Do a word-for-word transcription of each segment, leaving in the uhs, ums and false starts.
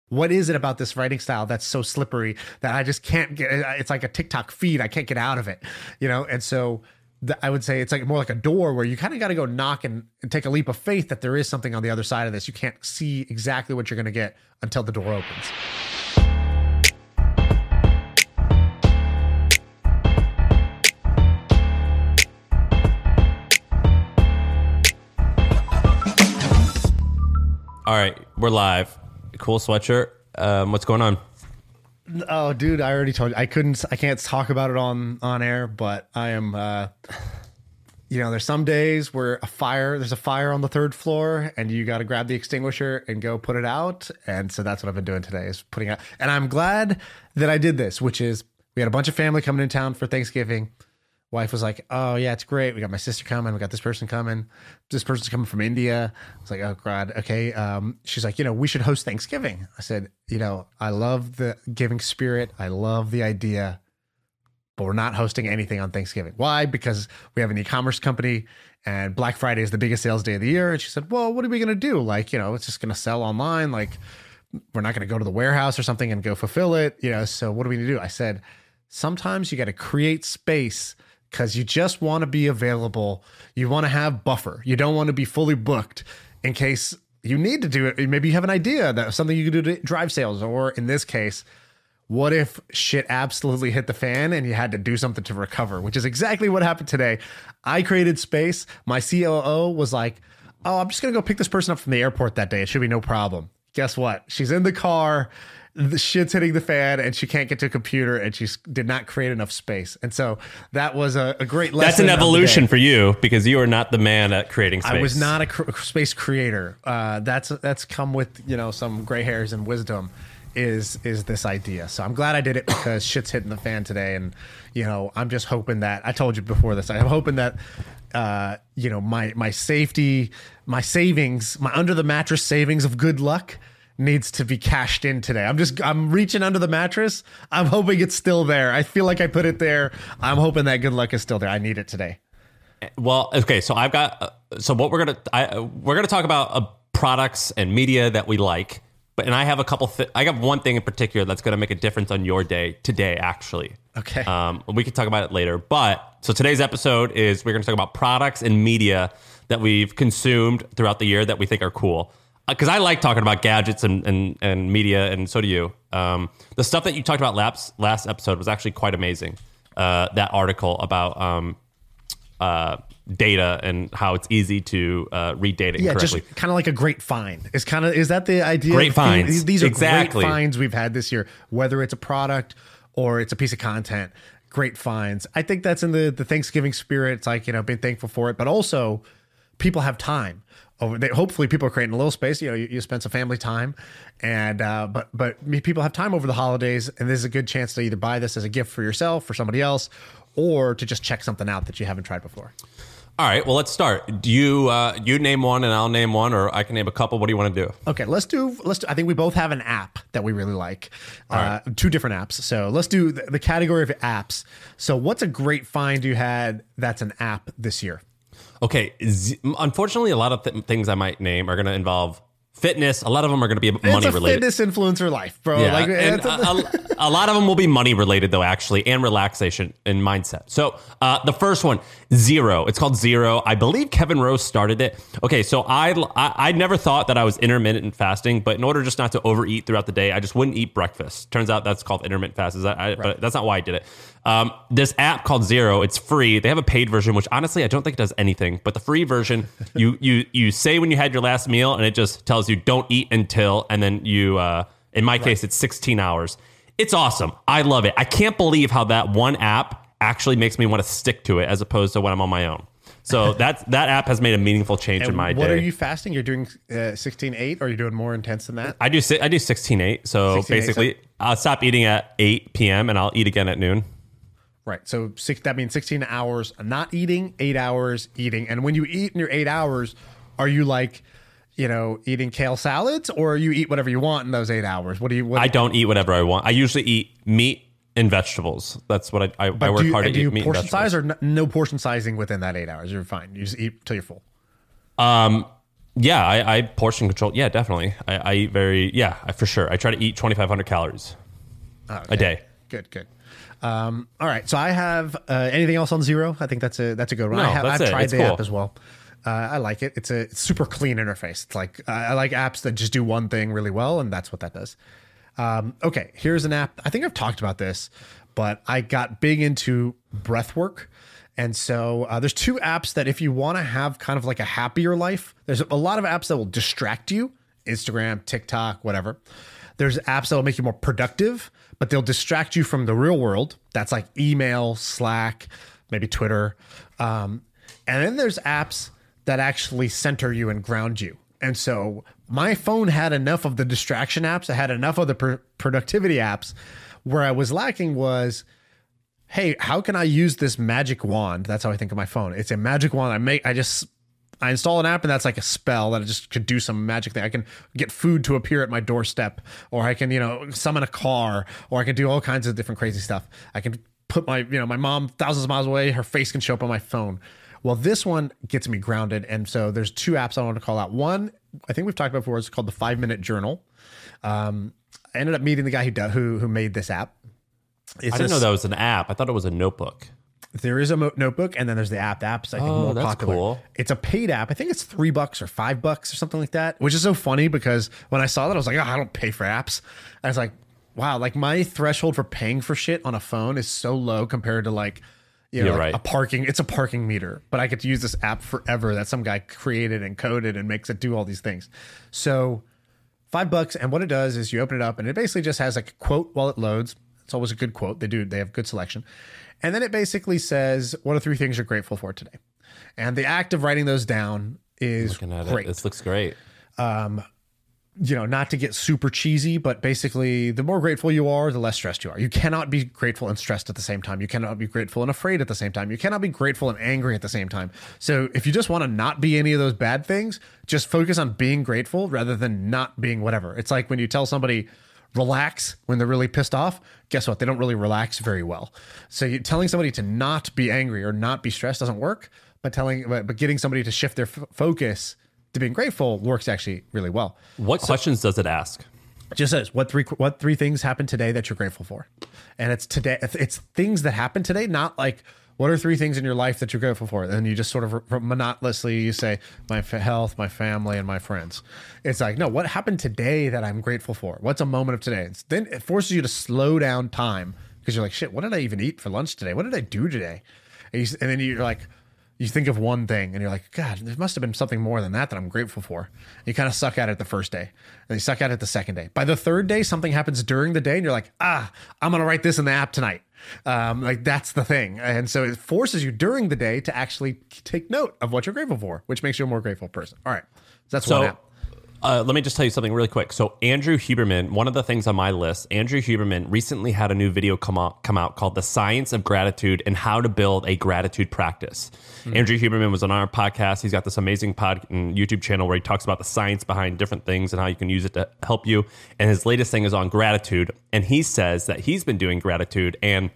What is it about this writing style that's so slippery that I just can't get? It's like a TikTok feed. I can't get out of it, you know? And so the, I would say it's like more like a door where you kind of got to go knock and, and take a leap of faith that there is something on the other side of this. You can't see exactly what you're going to get until the door opens. All right, we're live. Cool sweatshirt. Um, what's going on? Oh, dude, I already told you. I couldn't, I can't talk about it on, on air, but I am, uh, you know, there's some days where a fire, there's a fire on the third floor and you got to grab the extinguisher and go put it out. And so that's what I've been doing today is putting out. And I'm glad that I did this, which is we had a bunch of family coming in town for Thanksgiving. Wife was like, oh, yeah, it's great. We got my sister coming. We got this person coming. This person's coming from India. I was like, oh, God. Okay. Um, she's like, you know, we should host Thanksgiving. I said, you know, I love the giving spirit. I love the idea, but we're not hosting anything on Thanksgiving. Why? Because we have an e-commerce company and Black Friday is the biggest sales day of the year. And she said, well, what are we going to do? Like, you know, it's just going to sell online. Like, we're not going to go to the warehouse or something and go fulfill it. You know, so what are we going to do? I said, sometimes you got to create space because you just want to be available. You want to have buffer. You don't want to be fully booked in case you need to do it. Maybe you have an idea that something you could do to drive sales. Or in this case, what if shit absolutely hit the fan and you had to do something to recover, which is exactly what happened today. I created space. My C O O was like, oh, I'm just going to go pick this person up from the airport that day. It should be no problem. Guess what? She's in the car. The shit's hitting the fan and she can't get to a computer and she did not create enough space. And so that was a, a great lesson. That's an evolution for you because you are not the man at creating space. I was not a cr- space creator. Uh, that's that's come with, you know, some gray hairs and wisdom is is this idea. So I'm glad I did it because shit's hitting the fan today. And, you know, I'm just hoping that I told you before this, I'm hoping that, uh, you know, my my safety, my savings, my under the mattress savings of good luck needs to be cashed in today. I'm just, I'm reaching under the mattress. I'm hoping it's still there. I feel like I put it there. I'm hoping that good luck is still there. I need it today. Well, okay. So I've got, uh, so what we're going to, I, we're going to talk about uh, products and media that we like, but, and I have a couple, th- I got one thing in particular that's going to make a difference on your day today, actually. Okay. Um, we can talk about it later, but so today's episode is we're going to talk about products and media that we've consumed throughout the year that we think are cool. Because I like talking about gadgets and, and, and media, and so do you. Um, the stuff that you talked about last, last episode was actually quite amazing. Uh, that article about um, uh, data and how it's easy to uh, read data yeah, incorrectly. Just kind of like a great find. Is kind of is that the idea? Great finds. These, these are exactly. great finds we've had this year, whether it's a product or it's a piece of content. Great finds. I think that's in the the Thanksgiving spirit. It's like, you know, being thankful for it, but also people have time. Over they, hopefully people are creating a little space. You know, you, you spend some family time, and uh, but but people have time over the holidays, and this is a good chance to either buy this as a gift for yourself, for somebody else, or to just check something out that you haven't tried before. All right, well, let's start. Do you uh, you name one, and I'll name one, or I can name a couple. What do you want to do? Okay, let's do. Let's. Do, I think we both have an app that we really like. Uh, right. Two different apps. So let's do the, the category of apps. So what's a great find you had that's an app this year? Okay, z- unfortunately, a lot of th- things I might name are going to involve fitness. A lot of them are going to be money it's a related. Fitness influencer life, bro. Yeah, like, and a, a, a lot of them will be money related, though, actually, and relaxation and mindset. So uh, the first one, Zero. It's called Zero. I believe Kevin Rose started it. Okay, so I, I I never thought that I was intermittent fasting, but in order just not to overeat throughout the day, I just wouldn't eat breakfast. Turns out that's called intermittent fast. Is that, I, right. But that's not why I did it. Um, this app called Zero, it's free. They have a paid version, which honestly I don't think does anything. But the free version, you you you say when you had your last meal, and it just tells you don't eat until, and then you. Uh, in my right. case, it's sixteen hours. It's awesome. I love it. I can't believe how that one app actually makes me want to stick to it as opposed to when I'm on my own. So that that app has made a meaningful change and in my what day. What are you fasting? You're doing uh, sixteen eight, or are you doing more intense than that? I do I do sixteen eight. So sixteen eight, basically, so I'll stop eating at eight p.m. and I'll eat again at noon. Right. So six, that means sixteen hours not eating, eight hours eating. And when you eat in your eight hours, are you like, you know, eating kale salads, or you eat whatever you want in those eight hours? What do you? What I don't eat whatever I want. I usually eat meat and vegetables. That's what I I, I work you, hard to do eat you meat portion and vegetables. size or no, no portion sizing within that eight hours? You're fine. You just eat till you're full. Um, Yeah, I, I portion control. Yeah, definitely. I, I eat very, yeah, I, for sure. I try to eat twenty-five hundred calories Okay. a day. Good, good. Um, all right. So I have uh, anything else on Zero? I think that's a that's a good one. No, I have, that's I've it. tried It's the cool. app as well. Uh, I like it. It's a it's super clean interface. It's like uh, I like apps that just do one thing really well, and that's what that does. Um, okay, here's an app. I think I've talked about this, but I got big into breath work. And so uh, there's two apps that if you want to have kind of like a happier life, there's a lot of apps that will distract you, Instagram, TikTok, whatever. There's apps that will make you more productive, but they'll distract you from the real world. That's like email, Slack, maybe Twitter. Um, and then there's apps that actually center you and ground you. And so my phone had enough of the distraction apps. I had enough of the pr- productivity apps. Where I was lacking was, hey, how can I use this magic wand? That's how I think of my phone. It's a magic wand. I make, I just, I install an app and that's like a spell that I just could do some magic thing. I can get food to appear at my doorstep, or I can, you know, summon a car, or I can do all kinds of different crazy stuff. I can put my, you know, my mom thousands of miles away, her face can show up on my phone. Well, this one gets me grounded. And so there's two apps I want to call out. One, I think we've talked about before, it's called the Five Minute Journal. Um, I ended up meeting the guy who do, who who made this app. It's I didn't a, know that was an app. I thought it was a notebook. There is a mo- notebook, and then there's the app. The app's I think Oh, more that's popular. cool. It's a paid app. I think it's three bucks or five bucks or something like that. Which is so funny because when I saw that, I was like, oh, I don't pay for apps. I was like, wow, like my threshold for paying for shit on a phone is so low compared to like, you know, You're like right. a parking. It's a parking meter, but I get to use this app forever that some guy created and coded and makes it do all these things. So five bucks, and what it does is you open it up, and it basically just has like a quote while it loads. It's always a good quote. They do. They have good selection. And then it basically says, what are three things you're grateful for today? And the act of writing those down is Looking at great. it, this looks great. You know, not to get super cheesy, but basically the more grateful you are, the less stressed you are. You cannot be grateful and stressed at the same time. You cannot be grateful and afraid at the same time. You cannot be grateful and angry at the same time. So if you just want to not be any of those bad things, just focus on being grateful rather than not being whatever. It's like when you tell somebody, relax when they're really pissed off, guess what? They don't really relax very well. So you telling somebody to not be angry or not be stressed doesn't work, but telling, but, but getting somebody to shift their f- focus to being grateful works actually really well. What questions does it ask? It just says what three what three things happened today that you're grateful for, and it's today. It's things that happened today, not like what are three things in your life that you're grateful for. And you just sort of monotonously you say my f- health, my family, and my friends. It's like no, what happened today that I'm grateful for? What's a moment of today? It's, then it forces you to slow down time because you're like shit. What did I even eat for lunch today? What did I do today? And, you, and then you're like. You think of one thing and you're like, God, there must have been something more than that that I'm grateful for. And you kind of suck at it the first day and you suck at it the second day. By the third day, something happens during the day and you're like, ah, I'm going to write this in the app tonight. Um, like that's the thing. And so it forces you during the day to actually take note of what you're grateful for, which makes you a more grateful person. All right. So that's So one app. uh, let me just tell you something really quick. So Andrew Huberman, one of the things on my list, Andrew Huberman recently had a new video come out, come out called The Science of Gratitude and How to Build a Gratitude Practice. Mm-hmm. Andrew Huberman was on our podcast. He's got this amazing pod and YouTube channel where he talks about the science behind different things and how you can use it to help you. And his latest thing is on gratitude. And he says that he's been doing gratitude, and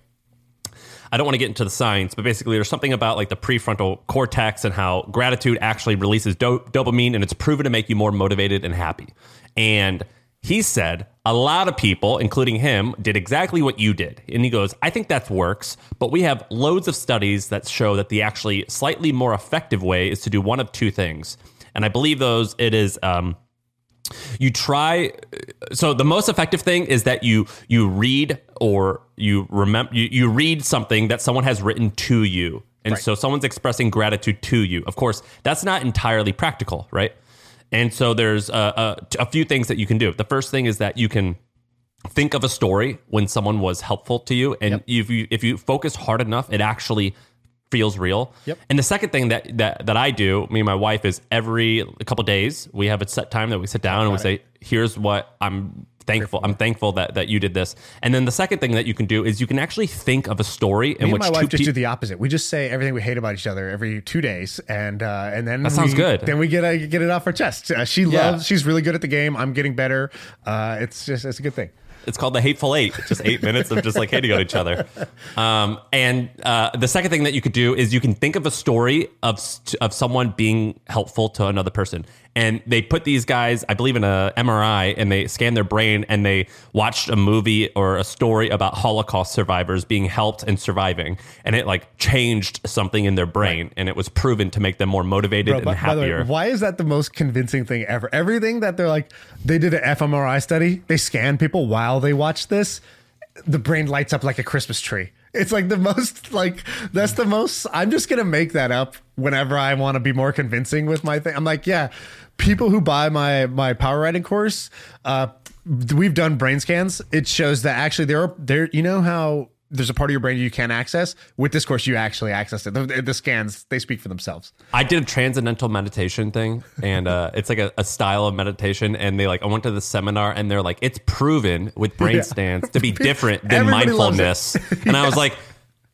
I don't want to get into the science, but basically there's something about like the prefrontal cortex and how gratitude actually releases do- dopamine, and it's proven to make you more motivated and happy. And he said a lot of people, including him, did exactly what you did. And he goes, I think that works, but we have loads of studies that show that the actually slightly more effective way is to do one of two things. And I believe those, it is, um, you try. So the most effective thing is that you you read or you remember you, you read something that someone has written to you. And Right. so someone's expressing gratitude to you. Of course, that's not entirely practical, right? And so there's a, a, a few things that you can do. The first thing is that you can think of a story when someone was helpful to you. And Yep. if you if you focus hard enough, it actually feels real. Yep. And the second thing that, that that I do, me and my wife, is every a couple of days we have a set time that we sit down and we say, here's what I'm thankful. I'm thankful that that you did this. And then the second thing that you can do is you can actually think of a story in Me and which my two wife just pe- do the opposite. We just say everything we hate about each other every two days, and uh, and then That sounds we- good. Then we get uh, get it off our chest. Uh, she Yeah. loves. She's really good at the game. I'm getting better. Uh, it's just it's a good thing. It's called the Hateful Eight. It's just eight minutes of just like hating on each other. Um, and uh, the second thing that you could do is you can think of a story of of someone being helpful to another person. And they put these guys, I believe, in a M R I, and they scanned their brain, and they watched a movie or a story about Holocaust survivors being helped and surviving, and it like changed something in their brain, right. and it was proven to make them more motivated Bro, and by, happier. By the way, why is that the most convincing thing ever? Everything that they're like, they did an fMRI study, they scan people while they watch this, the brain lights up like a Christmas tree. It's like the most, like, that's the most, I'm just going to make that up whenever I want to be more convincing with my thing. I'm like, yeah, people who buy my, my power writing course, uh, we've done brain scans. It shows that actually there are, there, you know how there's a part of your brain you can't access? With this course, you actually access it. The, the scans, they speak for themselves. I did a transcendental meditation thing, and uh, it's like a, a style of meditation. And they like, I went to the seminar, and they're like, it's proven with brain yeah. scans to be different than Everybody mindfulness. And yeah. I was like,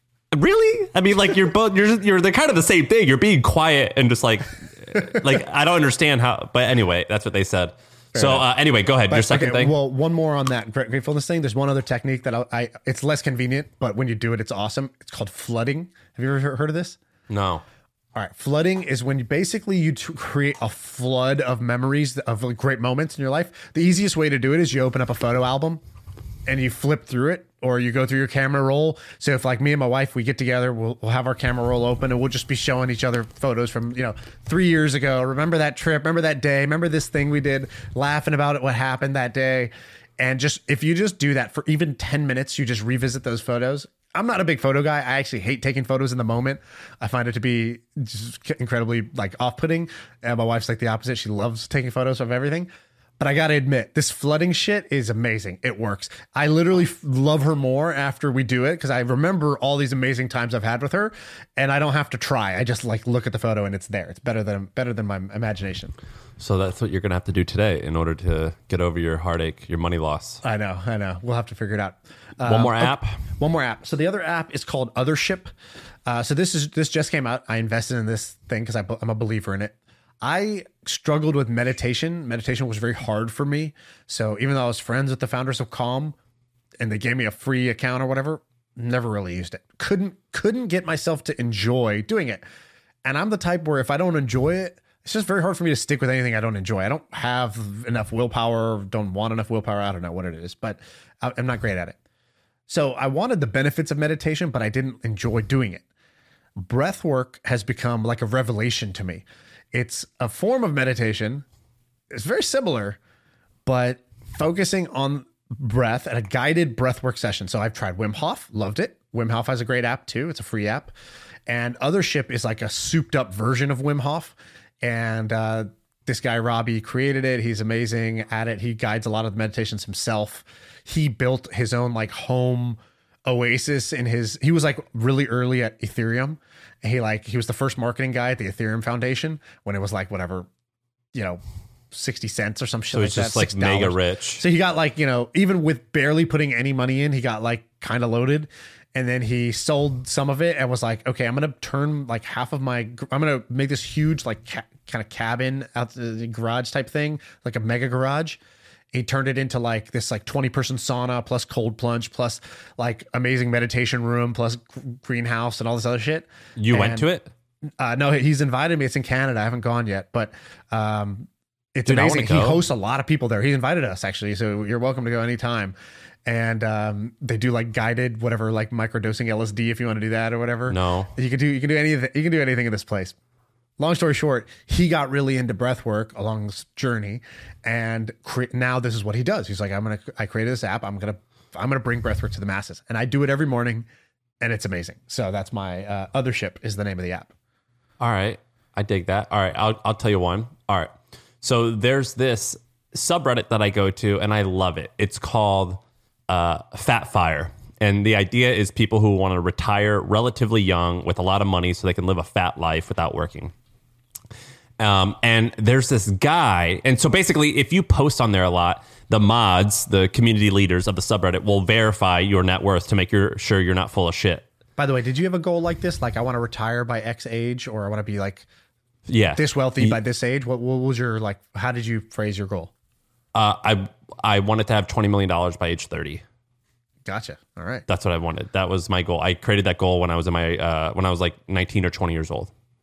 really? I mean, like you're both, you're, you're, they're kind of the same thing. You're being quiet and just like, like, I don't understand how, but anyway, that's what they said. Fair so uh, anyway, go ahead. But, Your second okay, thing. Well, one more on that gratefulness thing. There's one other technique that I, I, it's less convenient, but when you do it, it's awesome. It's called flooding. Have you ever heard of this? No. All right. Flooding is when you basically you t- create a flood of memories of like, great moments in your life. The easiest way to do it is you open up a photo album and you flip through it, or you go through your camera roll. So if like me and my wife, we get together, we'll, we'll have our camera roll open and we'll just be showing each other photos from, you know, three years ago. Remember that trip? Remember that day? Remember this thing we did? Laughing about it, what happened that day. And just, if you just do that for even ten minutes, you just revisit those photos. I'm not a big photo guy. I actually hate taking photos in the moment. I find it to be just incredibly like off-putting. And my wife's like the opposite. She loves taking photos of everything. But I got to admit, this flooding shit is amazing. It works. I literally f- love her more after we do it because I remember all these amazing times I've had with her, and I don't have to try. I just like look at the photo and it's there. It's better than better than my imagination. So that's what you're going to have to do today in order to get over your heartache, your money loss. I know, I know. We'll have to figure it out. One um, more app. Okay, one more app. So the other app is called Othership. Uh, so this is this just came out. I invested in this thing because I'm a believer in it. I struggled with meditation. Meditation was very hard for me. So even though I was friends with the founders of Calm and they gave me a free account or whatever, never really used it. Couldn't couldn't get myself to enjoy doing it. And I'm the type where if I don't enjoy it, it's just very hard for me to stick with anything I don't enjoy. I don't have enough willpower, don't want enough willpower. I don't know what it is, but I'm not great at it. So I wanted the benefits of meditation, but I didn't enjoy doing it. Breath work has become like a revelation to me. It's a form of meditation. It's very similar, but focusing on breath at a guided breathwork session. So I've tried Wim Hof, loved it. Wim Hof has a great app too. It's a free app. And Othership is like a souped up version of Wim Hof. And uh, this guy, Robbie, created it. He's amazing at it. He guides a lot of the meditations himself. He built his own like home oasis in his, he was like really early at Ethereum. He like, he was the first marketing guy at the Ethereum Foundation when it was like whatever, you know, sixty cents or some shit so like he's just that, like mega rich. So he got like, you know, even with barely putting any money in, he got like kind of loaded. And then he sold some of it and was like, okay, I'm going to turn like half of my, I'm going to make this huge like ca- kind of cabin out the garage type thing, like a mega garage. He turned it into like this like twenty person sauna plus cold plunge plus like amazing meditation room plus greenhouse and all this other shit. You and, went to it? Uh, no, he's invited me. It's in Canada. I haven't gone yet, but um, it's Dude, amazing. He hosts a lot of people there. He invited us actually. So you're welcome to go anytime. And um, they do like guided, whatever, like microdosing L S D if you want to do that or whatever. No, you can do, you can do anything. You can do anything in this place. Long story short, he got really into breath work along this journey, and cre- now this is what he does. He's like, I'm gonna, I created this app. I'm gonna, I'm gonna bring breath work to the masses, and I do it every morning, and it's amazing. So that's my uh, Othership is the name of the app. All right, I dig that. All right, I'll I'll tell you one. All right, so there's this subreddit that I go to, and I love it. It's called uh, Fat Fire. And the idea is people who want to retire relatively young with a lot of money so they can live a fat life without working. Um, and there's this guy. And so basically, if you post on there a lot, the mods, the community leaders of the subreddit will verify your net worth to make your, sure you're not full of shit. By the way, did you have a goal like this? Like, I want to retire by X age, or I want to be like yeah. this wealthy by this age? What, what was your, like, how did you phrase your goal? Uh, I, I wanted to have twenty million dollars by age thirty. Gotcha. All right. That's what I wanted. That was my goal. I created that goal when I was in my, uh, when I was like nineteen or twenty years old.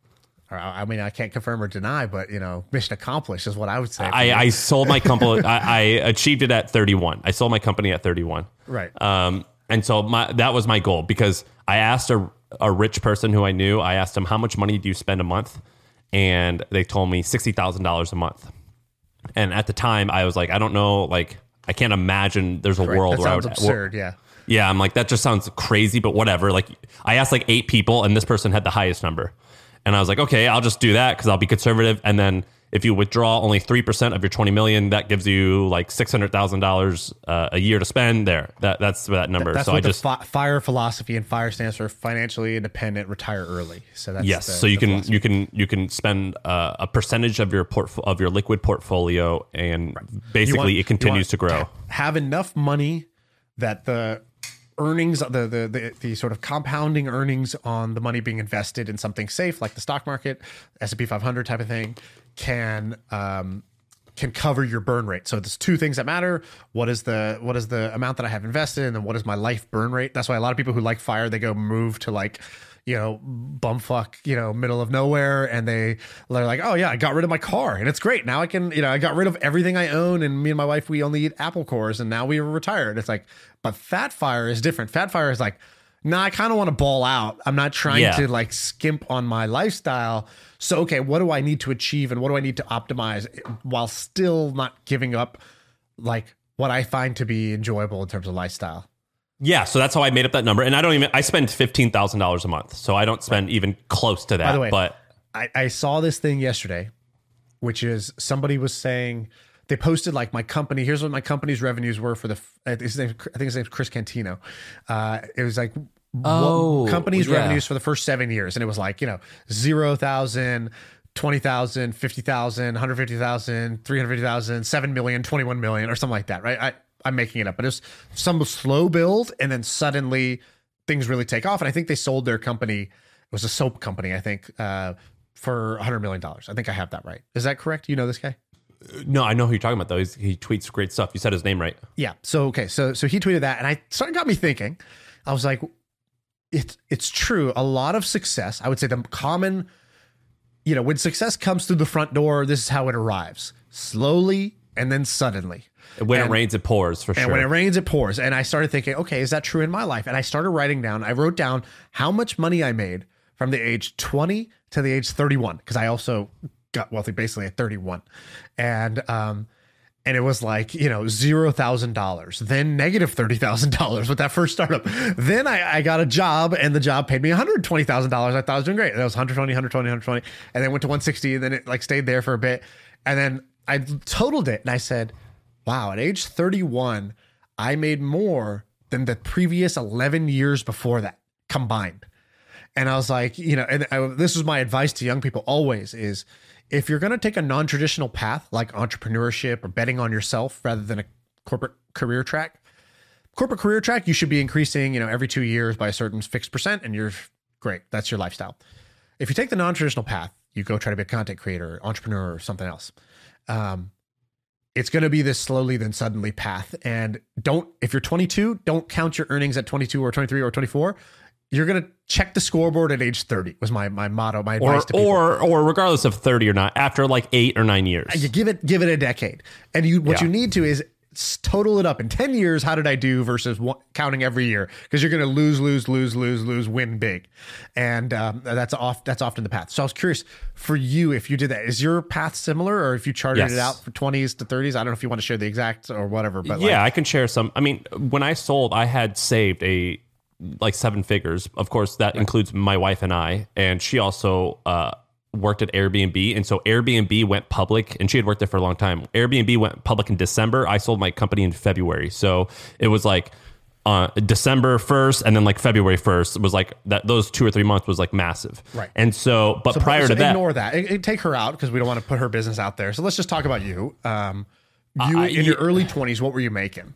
Or, I mean, I can't confirm or deny, but you know, mission accomplished is what I would say. I, I sold my company. I, I achieved it at thirty-one. I sold my company at thirty-one. Right. Um, and so my that was my goal, because I asked a a rich person who I knew. I asked them, how much money do you spend a month? And they told me sixty thousand dollars a month. And at the time, I was like, I don't know, like I can't imagine there's a right. world that where sounds I would. absurd. Yeah. Yeah, I'm like, that just sounds crazy, but whatever. Like, I asked like eight people, and this person had the highest number. And I was like, okay, I'll just do that because I'll be conservative. And then if you withdraw only three percent of your twenty million, that gives you like six hundred thousand dollars uh, a year to spend there. That That's that number. That's so what I the just, fi- FIRE philosophy, and FIRE stands for financially independent, retire early. So that's yes. the, so you the can, philosophy. you can, you can spend uh, a percentage of your portf- of your liquid portfolio, and basically want- it continues want to grow. Have enough money that the earnings, the, the the the sort of compounding earnings on the money being invested in something safe like the stock market, S and P five hundred type of thing, can um, can cover your burn rate. So there's two things that matter. What is the what is the amount that I have invested, and then what is my life burn rate? That's why a lot of people who like FIRE, they go move to like, you know, bumfuck, you know, middle of nowhere. And they, they're like, oh yeah, I got rid of my car and it's great. Now I can, you know, I got rid of everything I own, and me and my wife, we only eat apple cores, and now we are retired. It's like, but Fat FIRE is different. Fat FIRE is like, nah, I kind of want to ball out. I'm not trying Yeah. to like skimp on my lifestyle. So, okay, what do I need to achieve, and what do I need to optimize while still not giving up like what I find to be enjoyable in terms of lifestyle? Yeah, so that's how I made up that number. And I don't even, I spend fifteen thousand dollars a month. So I don't spend even close to that. By the way, but I, I saw this thing yesterday, which is somebody was saying, they posted like my company, here's what my company's revenues were for the, I think his name, I think his name's Chris Cantino. Uh, it was like, Oh, what company's yeah. revenues for the first seven years. And it was like, you know, zero thousand, twenty thousand, fifty thousand, one hundred fifty thousand, three hundred fifty thousand, seven million, twenty-one million, or something like that, right? I, I'm making it up, but it was some slow build, and then suddenly things really take off. And I think they sold their company. It was a soap company, I think, uh, for one hundred million dollars. I think I have that right. Is that correct? You know this guy? no, I know who you're talking about though. He's, he tweets great stuff. You said his name right. Yeah. So, okay. So, so he tweeted that, and I started got me thinking. I was like, it's, it's true. A lot of success, I would say the common, you know, when success comes through the front door, this is how it arrives: slowly and then suddenly. When And- it rains, it pours for And sure. when it rains, it pours. And I started thinking, okay, is that true in my life? And I started writing down, I wrote down how much money I made from the age twenty to the age thirty-one, because I also got wealthy basically at thirty-one. And, um, and it was like, you know, zero thousand dollars, then negative thirty thousand dollars with that first startup. Then I, I got a job, and the job paid me one hundred twenty thousand dollars. I thought I was doing great. That was one hundred twenty, one hundred twenty, one hundred twenty. And then went to one hundred sixty, and then it like stayed there for a bit. And then I totaled it, and I said, wow, at age thirty-one, I made more than the previous eleven years before that combined. And I was like, you know, and I, this was my advice to young people always is, if you're going to take a non-traditional path like entrepreneurship or betting on yourself rather than a corporate career track, corporate career track, you should be increasing, you know, every two years by a certain fixed percent, and you're great. That's your lifestyle. If you take the non-traditional path, you go try to be a content creator, entrepreneur, or something else. Um, it's going to be this slowly then suddenly path. And don't, if you're twenty-two, don't count your earnings at twenty-two or twenty-three or twenty-four. You're going to check the scoreboard at age thirty was my, my motto, my or, advice to people. or, or regardless of thirty or not, after like eight or nine years. You give it, give it a decade. And you, what Yeah. you need to is s- total it up in ten years. How did I do versus one, counting every year? Because you're going to lose, lose, lose, lose, lose, win big. And um, that's off, that's often the path. So I was curious for you, if you did that, is your path similar, or if you charted Yes. it out for twenties to thirties? I don't know if you want to share the exact or whatever, but yeah, like, I can share some. I mean, when I sold, I had saved a like seven figures. Of course, that includes my wife and I, and she also uh, worked at Airbnb. And so Airbnb went public, and she had worked there for a long time. Airbnb went public in December. I sold my company in February. So it was like uh, December first, and then like February first was like that. Those two or three months was like massive. Right. And so, but So- prior so to that, ignore that. It, it- take her out because we don't want to put her business out there. So let's just talk about you. Um, you I- in your early twenties, what were you making?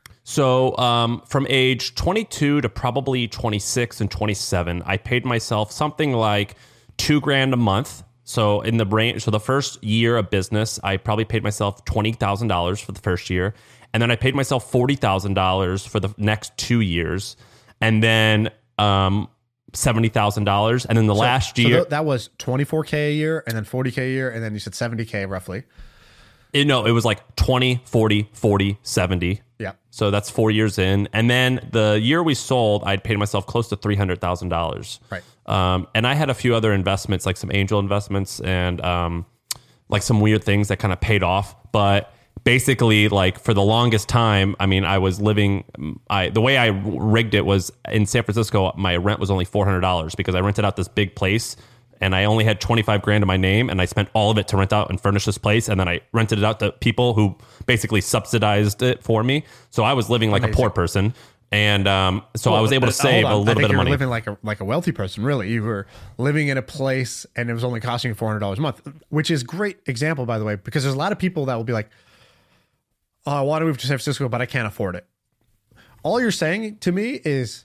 So um, from age twenty-two to probably twenty-six and twenty-seven, I paid myself something like two grand a month. So in the range, so the first year of business, I probably paid myself twenty thousand dollars for the first year. And then I paid myself forty thousand dollars for the next two years. And then um, seventy thousand dollars. And then the So- last so year, th- that was twenty-four K a year, and then forty K a year, and then you said seventy K roughly. it, no, it was like twenty, forty, forty, seventy. Yeah. So that's four years in. And then the year we sold, I'd paid myself close to three hundred thousand dollars. Right. Um, and I had a few other investments, like some angel investments and um, like some weird things that kind of paid off. But basically, like for the longest time, I mean, I was living, I the way I rigged it was in San Francisco, my rent was only four hundred dollars because I rented out this big place. And I only had twenty-five grand in my name, and I spent all of it to rent out and furnish this place. And then I rented it out to people who basically subsidized it for me. So I was living like Amazing. a poor person. And um, so I was able to Uh, save hold a on. little I think bit of you were money. living like a like a wealthy person. Really, you were living in a place, and it was only costing you four hundred dollars a month, which is great example, by the way, because there's a lot of people that will be like, "Oh, I want to move to San Francisco, but I can't afford it." All you're saying to me is,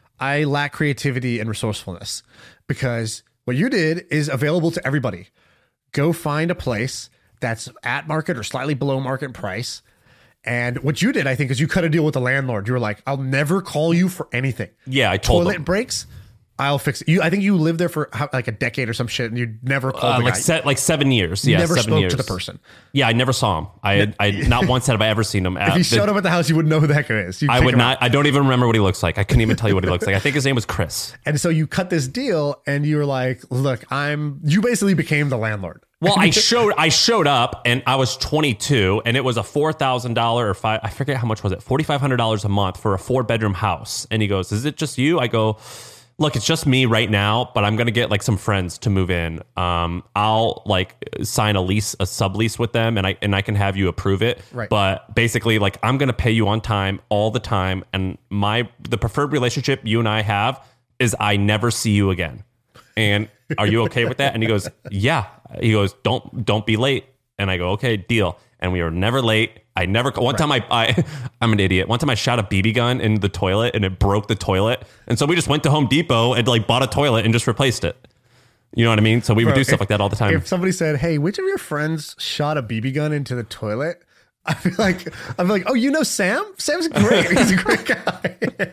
I lack creativity and resourcefulness, because what you did is available to everybody. Go find a place that's at market or slightly below market price. And what you did, I think, is you cut a deal with the landlord. You were like, I'll never call you for anything. Yeah, I told Toilet them. breaks, I'll fix it. You, I think you lived there for how- like a decade or some shit, and you never called Uh, the like guy. se- like seven years. You Yeah, never seven spoke years. to the person. Yeah, I never saw him. I had, I not once have I ever seen him. If he showed up at the house, you wouldn't know who the heck it is. You'd I kick would him not. out. I don't even remember what he looks like. I couldn't even tell you what he looks like. I think his name was Chris. And so you cut this deal, and you were like, "Look, I'm." You basically became the landlord. Well, I showed I showed up and I was twenty-two, and it was a four thousand dollar or five. I forget how much was it, forty five hundred dollars a month for a four bedroom house. And he goes, "Is it just you?" I go, "Look, it's just me right now, but I'm gonna get like some friends to move in. Um, I'll like sign a lease, a sublease with them, and I and I can have you approve it. Right. But basically, like I'm gonna pay you on time all the time, and my the preferred relationship you and I have is I never see you again. And are you okay with that?" And he goes, "Yeah." He goes, don't don't be late. And I go, "Okay, deal." And we were never late. I never. One time I, I I'm an idiot. One time I shot a B B gun in the toilet and it broke the toilet. And so we just went to Home Depot and like bought a toilet and just replaced it. You know what I mean? So we would Bro, do stuff if- like that all the time. If somebody said, "Hey, which of your friends shot a B B gun into the toilet?" I feel like I'm like, "Oh, you know Sam? Sam's great. He's a great guy."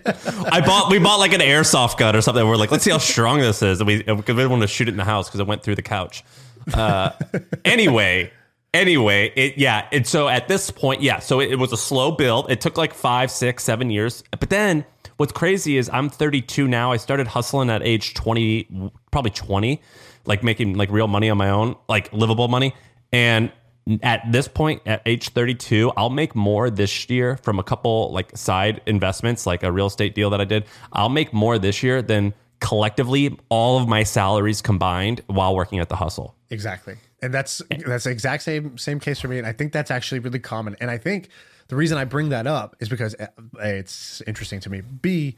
I bought we bought like an airsoft gun or something. We're like, let's see how strong this is. And we because we didn't want to shoot it in the house because it went through the couch. Uh, anyway, anyway, it yeah. And so at this point, yeah. So it, it was a slow build. It took like five, six, seven years. But then what's crazy is I'm thirty-two now. I started hustling at age twenty, probably twenty, like making like real money on my own, like livable money. And at this point, at age thirty-two, I'll make more this year from a couple like side investments, like a real estate deal that I did. I'll make more this year than collectively all of my salaries combined while working at the hustle. Exactly. And that's that's the exact same same case for me. And I think that's actually really common. And I think the reason I bring that up is because A, it's interesting to me. B,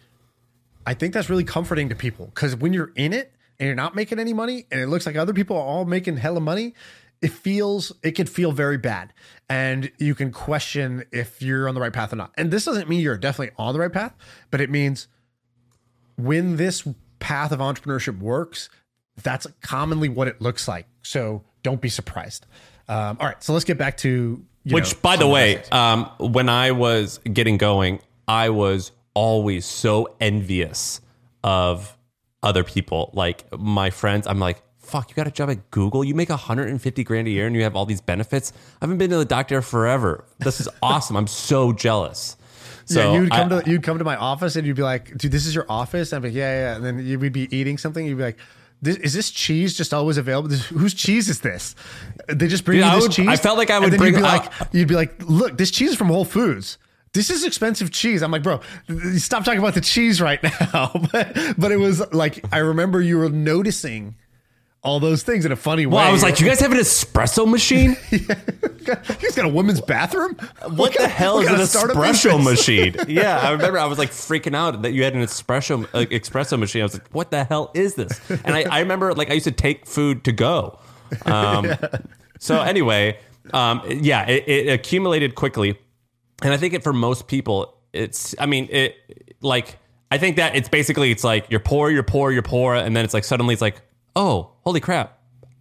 I think that's really comforting to people, because when you're in it and you're not making any money and it looks like other people are all making hella money, it feels it can feel very bad. And you can question if you're on the right path or not. And this doesn't mean you're definitely on the right path, but it means when this path of entrepreneurship works, that's commonly what it looks like. So don't be surprised. Um, all right, so let's get back to you Which, know, by the some way, investments. um, when I was getting going, I was always so envious of other people, like my friends. I'm like, fuck, you got a job at Google? You make one hundred fifty grand a year and you have all these benefits? I haven't been to the doctor forever. This is awesome. I'm so jealous. So yeah, you'd come I- to you'd come to my office and you'd be like, "Dude, this is your office." And I'd be like, "Yeah, yeah." And then you would be eating something. You'd be like, this, "Is this cheese just always available? This, whose cheese is this?" They just bring Dude, you I this would- cheese. I felt like I would and then bring- You'd be I- like, you'd be like, "Look, this cheese is from Whole Foods. This is expensive cheese." I'm like, "Bro, stop talking about the cheese right now." but but it was like, I remember you were noticing all those things in a funny way. well, I was like, you guys have an espresso machine? He's got a women's bathroom. What the hell is kind an of startup espresso business? machine? Yeah, I remember I was like freaking out that you had an espresso uh, espresso machine. I was like, what the hell is this? And I, I remember like I used to take food to go. Um, yeah. So anyway, um, yeah, it, it accumulated quickly. And I think it for most people, it's, I mean, it like, I think that it's basically, it's like you're poor, you're poor, you're poor. And then it's like, suddenly it's like, oh, holy crap.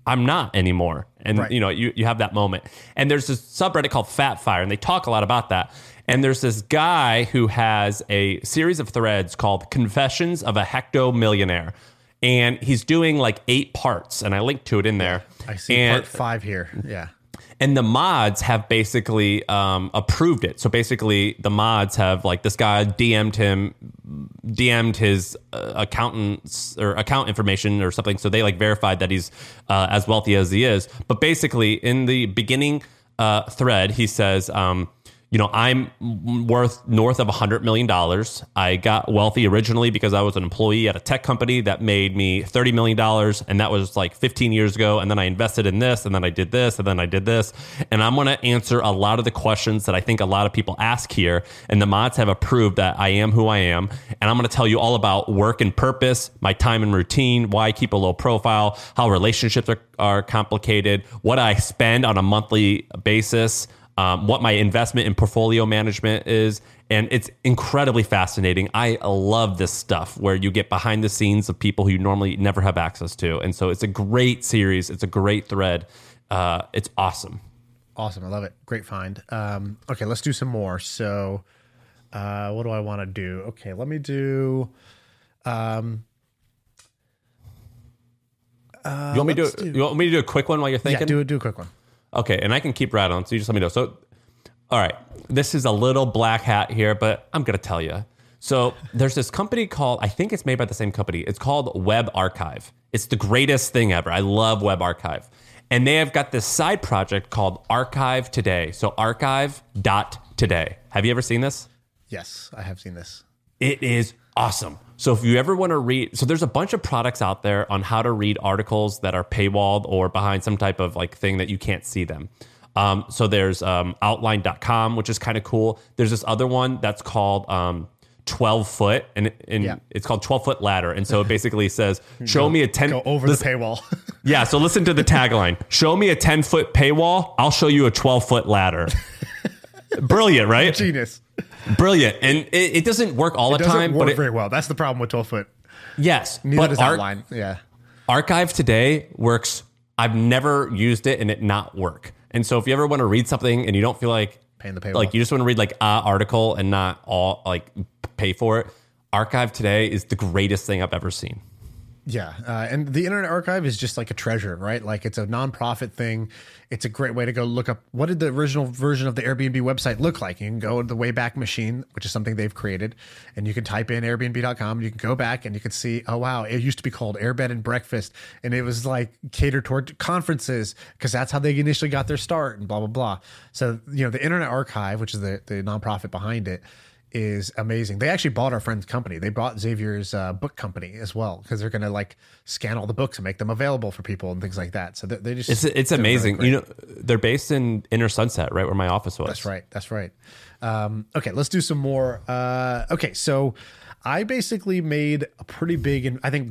I'm not anymore. And, Right. you know, you, you have that moment. And there's this subreddit called Fat Fire, and they talk a lot about that. And there's this guy who has a series of threads called Confessions of a Hecto Millionaire. And he's doing like eight parts, and I linked to it in there. I see and, part five here. Yeah. And the mods have basically um, approved it. So basically, the mods have like this guy D M'd him, D M'd his uh, accountants or account information or something. So they like verified that he's uh, as wealthy as he is. But basically, in the beginning uh, thread, he says, um, you know, I'm worth north of one hundred million dollars. I got wealthy originally because I was an employee at a tech company that made me thirty million dollars. And that was like fifteen years ago. And then I invested in this, and then I did this, and then I did this. And I'm going to answer a lot of the questions that I think a lot of people ask here. And the mods have approved that I am who I am. And I'm going to tell you all about work and purpose, my time and routine, why I keep a low profile, how relationships are, are complicated, what I spend on a monthly basis, Um, what my investment in portfolio management is. And it's incredibly fascinating. I love this stuff where you get behind the scenes of people who you normally never have access to. And so it's a great series. It's a great thread. Uh, it's awesome. Awesome. I love it. Great find. Um, okay, let's do some more. So uh, what do I want to do? Okay, let me do... Um, uh, you, want me to let's do, do- you want me to do a quick one while you're thinking? Yeah, do, do a quick one. Okay, and I can keep rattling, so you just let me know. So, all right, this is a little black hat here, but I'm going to tell you. So there's this company called, I think it's made by the same company. It's called Web Archive. It's the greatest thing ever. I love Web Archive. And they have got this side project called Archive Today. So archive dot today. Have you ever seen this? Yes, I have seen this. It is awesome. So if you ever want to read, so there's a bunch of products out there on how to read articles that are paywalled or behind some type of like thing that you can't see them. Um, so there's um, outline dot com, which is kind of cool. There's this other one that's called um, twelve foot, and, and Yeah. it's called twelve foot ladder. And so it basically says, show me a ten. Go over listen- the paywall. Yeah. So listen to the tagline: show me a ten foot paywall, I'll show you a twelve foot ladder. Brilliant, right? Genius. Brilliant. And it, it doesn't work all It the doesn't time, work but it, very well. That's the problem with twelve foot. yes, Neither but does Ar- outline. Yeah. Archive Today works. I've never used it and it not work. And so if you ever want to read something and you don't feel like Paying the paywall. like you just want to read like a article and not all like pay for it, Archive Today is the greatest thing I've ever seen. Yeah, uh, and the Internet Archive is just like a treasure, right? Like it's a nonprofit thing. It's a great way to go look up what did the original version of the Airbnb website look like. You can go to the Wayback Machine, which is something they've created, and you can type in Airbnb dot com. You can go back and you can see, oh wow, it used to be called Airbed and Breakfast, and it was like catered toward conferences because that's how they initially got their start, and blah blah blah. So you know, the Internet Archive, which is the the nonprofit behind it, is amazing. They actually bought our friend's company. They bought Xavier's uh, book company as well because they're going to like scan all the books and make them available for people and things like that. So they, they just It's it's they're really amazing. great. You know, they're based in Inner Sunset, right where my office was. That's right. That's right. Um, okay, let's do some more. Uh, okay, so I basically made a pretty big, and I think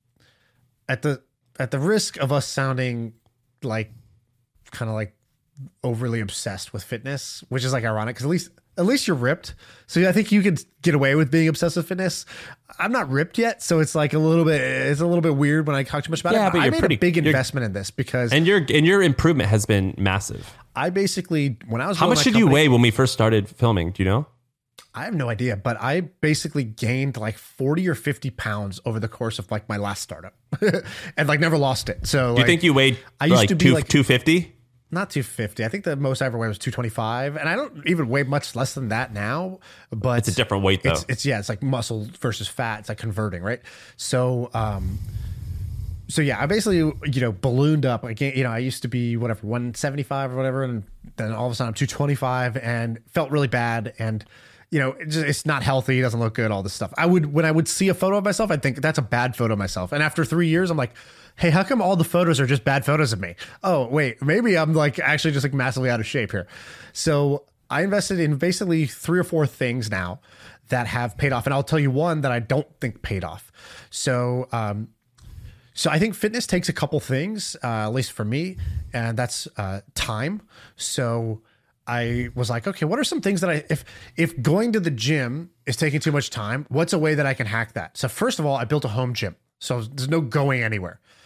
at the at the risk of us sounding like kind of like overly obsessed with fitness, which is like ironic because at least at least you're ripped. So I think you could get away with being obsessed with fitness. I'm not ripped yet, so it's like a little bit it's a little bit weird when I talk too much about Yeah, it. but I you're made pretty- a big you're- investment in this because And your and your improvement has been massive. I basically when I was How building much my did you company- weigh when we first started filming? Do you know? I have no idea, but I basically gained like forty or fifty pounds over the course of like my last startup and like never lost it. So Do you like, think you weighed I used like to be two like- two fifty? not two fifty. I think the most I ever weighed was two twenty-five, and I don't even weigh much less than that now. But It's a different weight, though. It's, it's yeah, it's like muscle versus fat. It's like converting, right? So, um, so yeah, I basically you know ballooned up. I can't, you know, I used to be whatever one seventy-five or whatever, and then all of a sudden I'm two twenty-five, and felt really bad, and you know, it's, just, it's not healthy. It doesn't look good. All this stuff. I would when I would see a photo of myself, I'd think that's a bad photo of myself. And after three years, I'm like, hey, how come all the photos are just bad photos of me? Oh, wait, maybe I'm like actually just like massively out of shape here. So I invested in basically three or four things now that have paid off. And I'll tell you one that I don't think paid off. So, um, so I think fitness takes a couple things, uh, at least for me, and that's uh, time. So I was like, okay, what are some things that I, if, if going to the gym is taking too much time, what's a way that I can hack that? So first of all, I built a home gym. So there's no going anywhere.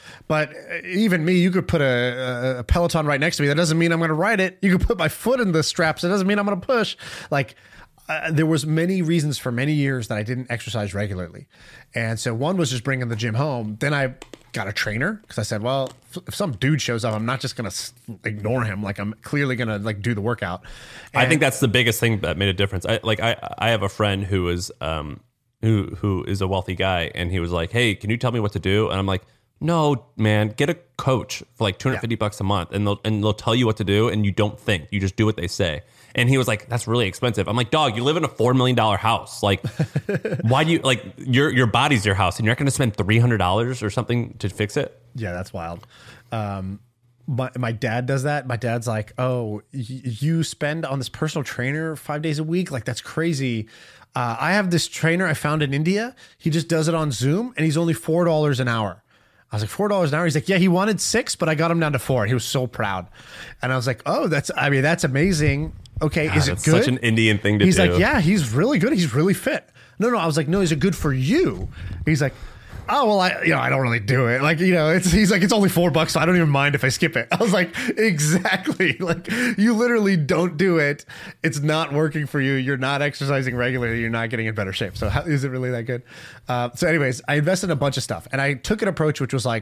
But even me, you could put a, a Peloton right next to me. That doesn't mean I'm going to ride it. You could put my foot in the straps. That doesn't mean I'm going to push. Like, Uh, there was many reasons for many years that I didn't exercise regularly. And so one was just bringing the gym home. Then I got a trainer because I said, well, if some dude shows up, I'm not just going to ignore him. Like I'm clearly going to like do the workout. And I think that's the biggest thing that made a difference. I like I, I have a friend who is um who who is a wealthy guy, and he was like, hey, can you tell me what to do? And I'm like, no, man, get a coach for like two hundred fifty yeah. bucks a month, and they'll and they'll tell you what to do, and you don't think, you just do what they say. And he was like, that's really expensive. I'm like, dog, you live in a four million dollars house. Like, why do you, like, your your body's your house, and you're not going to spend three hundred dollars or something to fix it? Yeah, that's wild. Um, my, my dad does that. My dad's like, oh, y- you spend on this personal trainer five days a week? Like, that's crazy. Uh, I have this trainer I found in India. He just does it on Zoom, and he's only four dollars an hour. I was like, four dollars an hour? He's like, yeah, he wanted six, but I got him down to four. He was so proud. And I was like, oh, that's, I mean, that's amazing. Okay, God, is it that's good? Such an Indian thing to he's do. He's like, yeah, he's really good. He's really fit. No, no, I was like, no, is it good for you? He's like, oh, well, I, you know, I don't really do it. Like, you know, it's, he's like, it's only four bucks, so I don't even mind if I skip it. I was like, exactly. Like, you literally don't do it. It's not working for you. You're not exercising regularly. You're not getting in better shape. So how, is it really that good? Uh, so anyways, I invested in a bunch of stuff, and I took an approach, which was like,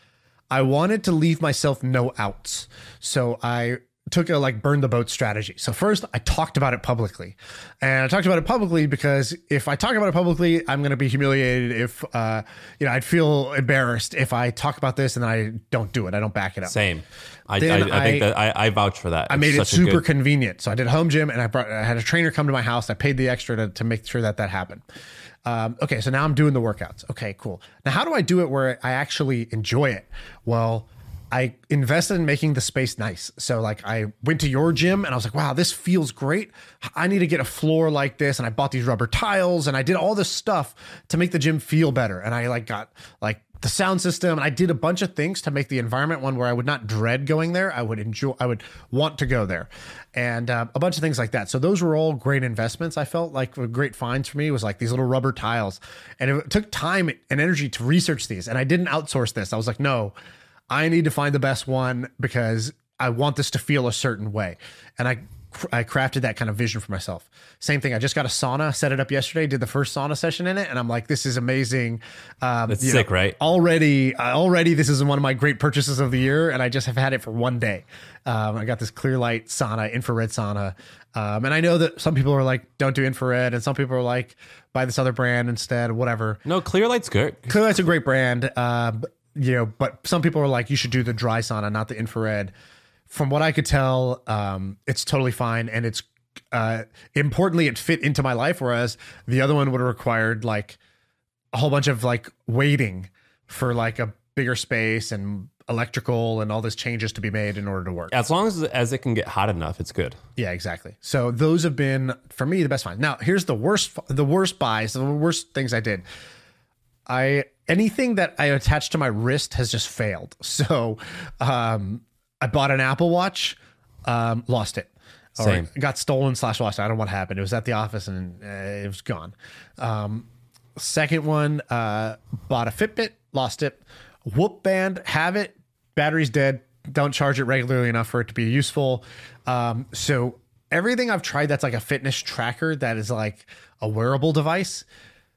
I wanted to leave myself no outs. So I took a like burn the boat strategy. So first I talked about it publicly, and I talked about it publicly because if I talk about it publicly, I'm going to be humiliated. If, uh, you know, I'd feel embarrassed if I talk about this and I don't do it. I don't back it up. Same. I, I, Then I think I- that I, I vouch for that. I It's made it such a super good- convenient. So I did home gym, and I brought, I had a trainer come to my house. I paid the extra to, to make sure that that happened. Um, okay, so now I'm doing the workouts. Okay, cool. Now, how do I do it where I actually enjoy it? Well, I invested in making the space nice. So like I went to your gym and I was like, wow, this feels great. I need to get a floor like this. And I bought these rubber tiles, and I did all this stuff to make the gym feel better. And I like got like the sound system, and I did a bunch of things to make the environment one where I would not dread going there. I would enjoy, I would want to go there, and uh, a bunch of things like that. So those were all great investments. I felt like were great finds for me was like these little rubber tiles, and it took time and energy to research these. And I didn't outsource this. I was like, no, I need to find the best one because I want this to feel a certain way. And I I crafted that kind of vision for myself. Same thing. I just got a sauna, set it up yesterday, did the first sauna session in it, and I'm like, this is amazing. Um, That's you sick, know, right? Already, uh, already, this is one of my great purchases of the year, and I just have had it for one day. Um, I got this clear light sauna, infrared sauna, um, and I know that some people are like, don't do infrared, and some people are like, buy this other brand instead, whatever. No, Clearlight's good. Clearlight's a great brand, uh, you know, but some people are like, you should do the dry sauna, not the infrared. From what I could tell, um, it's totally fine. And it's, uh, importantly, it fit into my life. Whereas the other one would have required like a whole bunch of like waiting for like a bigger space and electrical and all this changes to be made in order to work. As long as as it can get hot enough, it's good. Yeah, exactly. So those have been, for me, the best finds. Now, here's the worst, the worst buys, the worst things I did. I, anything that I attached to my wrist has just failed. So, um, I bought an Apple Watch, um, lost it. Or Same. it got stolen slash lost. I don't know what happened. It was at the office and uh, it was gone. Um, second one, uh, bought a Fitbit, lost it. Whoop band, have it. Battery's dead. Don't charge it regularly enough for it to be useful. Um, so everything I've tried that's like a fitness tracker that is like a wearable device,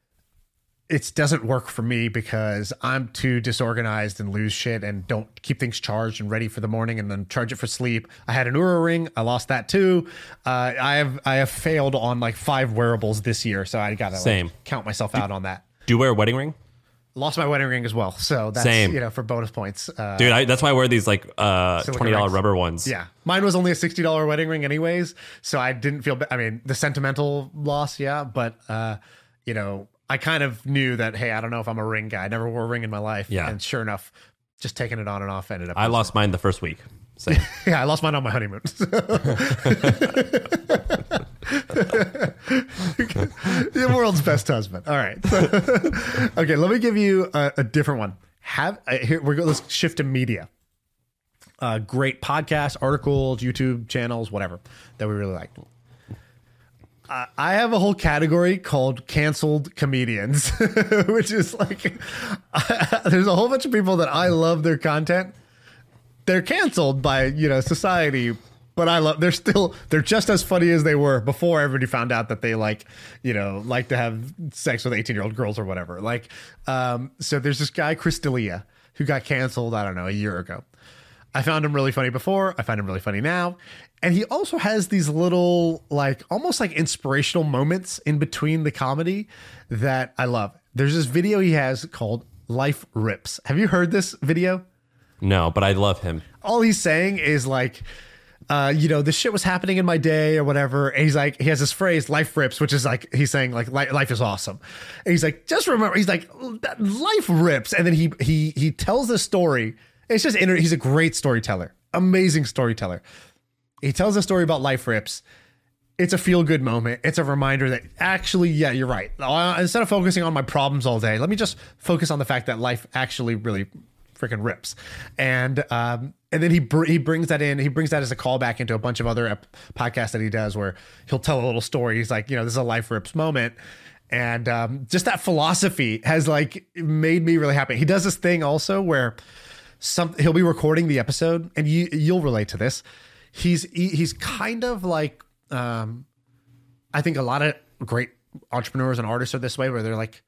it doesn't work for me because I'm too disorganized and lose shit and don't keep things charged and ready for the morning and then charge it for sleep. I had an Oura ring. I lost that too. Uh, I have I have failed on like five wearables this year. So I got to Same. like count myself out on that. Do you wear a wedding ring? Lost my wedding ring as well. So that's, Same. you know, for bonus points. Uh, Dude, I, that's why I wear these like uh, Silicone twenty dollars rings. rubber ones. Yeah. Mine was only a sixty dollars wedding ring anyways. So I didn't feel, ba- I mean, the sentimental loss. Yeah. But, uh, you know, I kind of knew that, hey, I don't know if I'm a ring guy. I never wore a ring in my life. Yeah. And sure enough, just taking it on and off ended up. I lost mine the first week. Same. Yeah, I lost mine on my honeymoon. The world's best husband. All right. Okay, let me give you a, a different one. Have uh, here we're going. Let's shift to media. Uh, great podcasts, articles, YouTube channels, whatever that we really liked. I have a whole category called canceled comedians, which is like, there's a whole bunch of people that I love their content. They're canceled by, you know, society, but I love, they're still, they're just as funny as they were before everybody found out that they like, you know, like to have sex with eighteen year old girls or whatever. Like, um, so there's this guy, Chris D'Elia, who got canceled, I don't know, a year ago. I found him really funny before. I find him really funny now. And he also has these little, like, almost like inspirational moments in between the comedy that I love. There's this video he has called Life Rips. Have you heard this video? No, but I love him. All he's saying is like, uh, you know, this shit was happening in my day or whatever. And he's like, he has this phrase, life rips, which is like, he's saying like, li- life is awesome. And he's like, just remember, he's like, life rips. And then he, he, he tells this story. It's just, inter- he's a great storyteller, amazing storyteller. He tells a story about life rips. It's a feel good moment. It's a reminder that actually, yeah, you're right. Uh, instead of focusing on my problems all day, let me just focus on the fact that life actually really freaking rips. And um, and then he br- he brings that in. He brings that as a callback into a bunch of other ep- podcasts that he does where he'll tell a little story. He's like, you know, this is a life rips moment. And um, just that philosophy has like made me really happy. He does this thing also where some he'll be recording the episode, and you you'll relate to this. He's he, he's kind of like um, I think a lot of great entrepreneurs and artists are this way, where they're like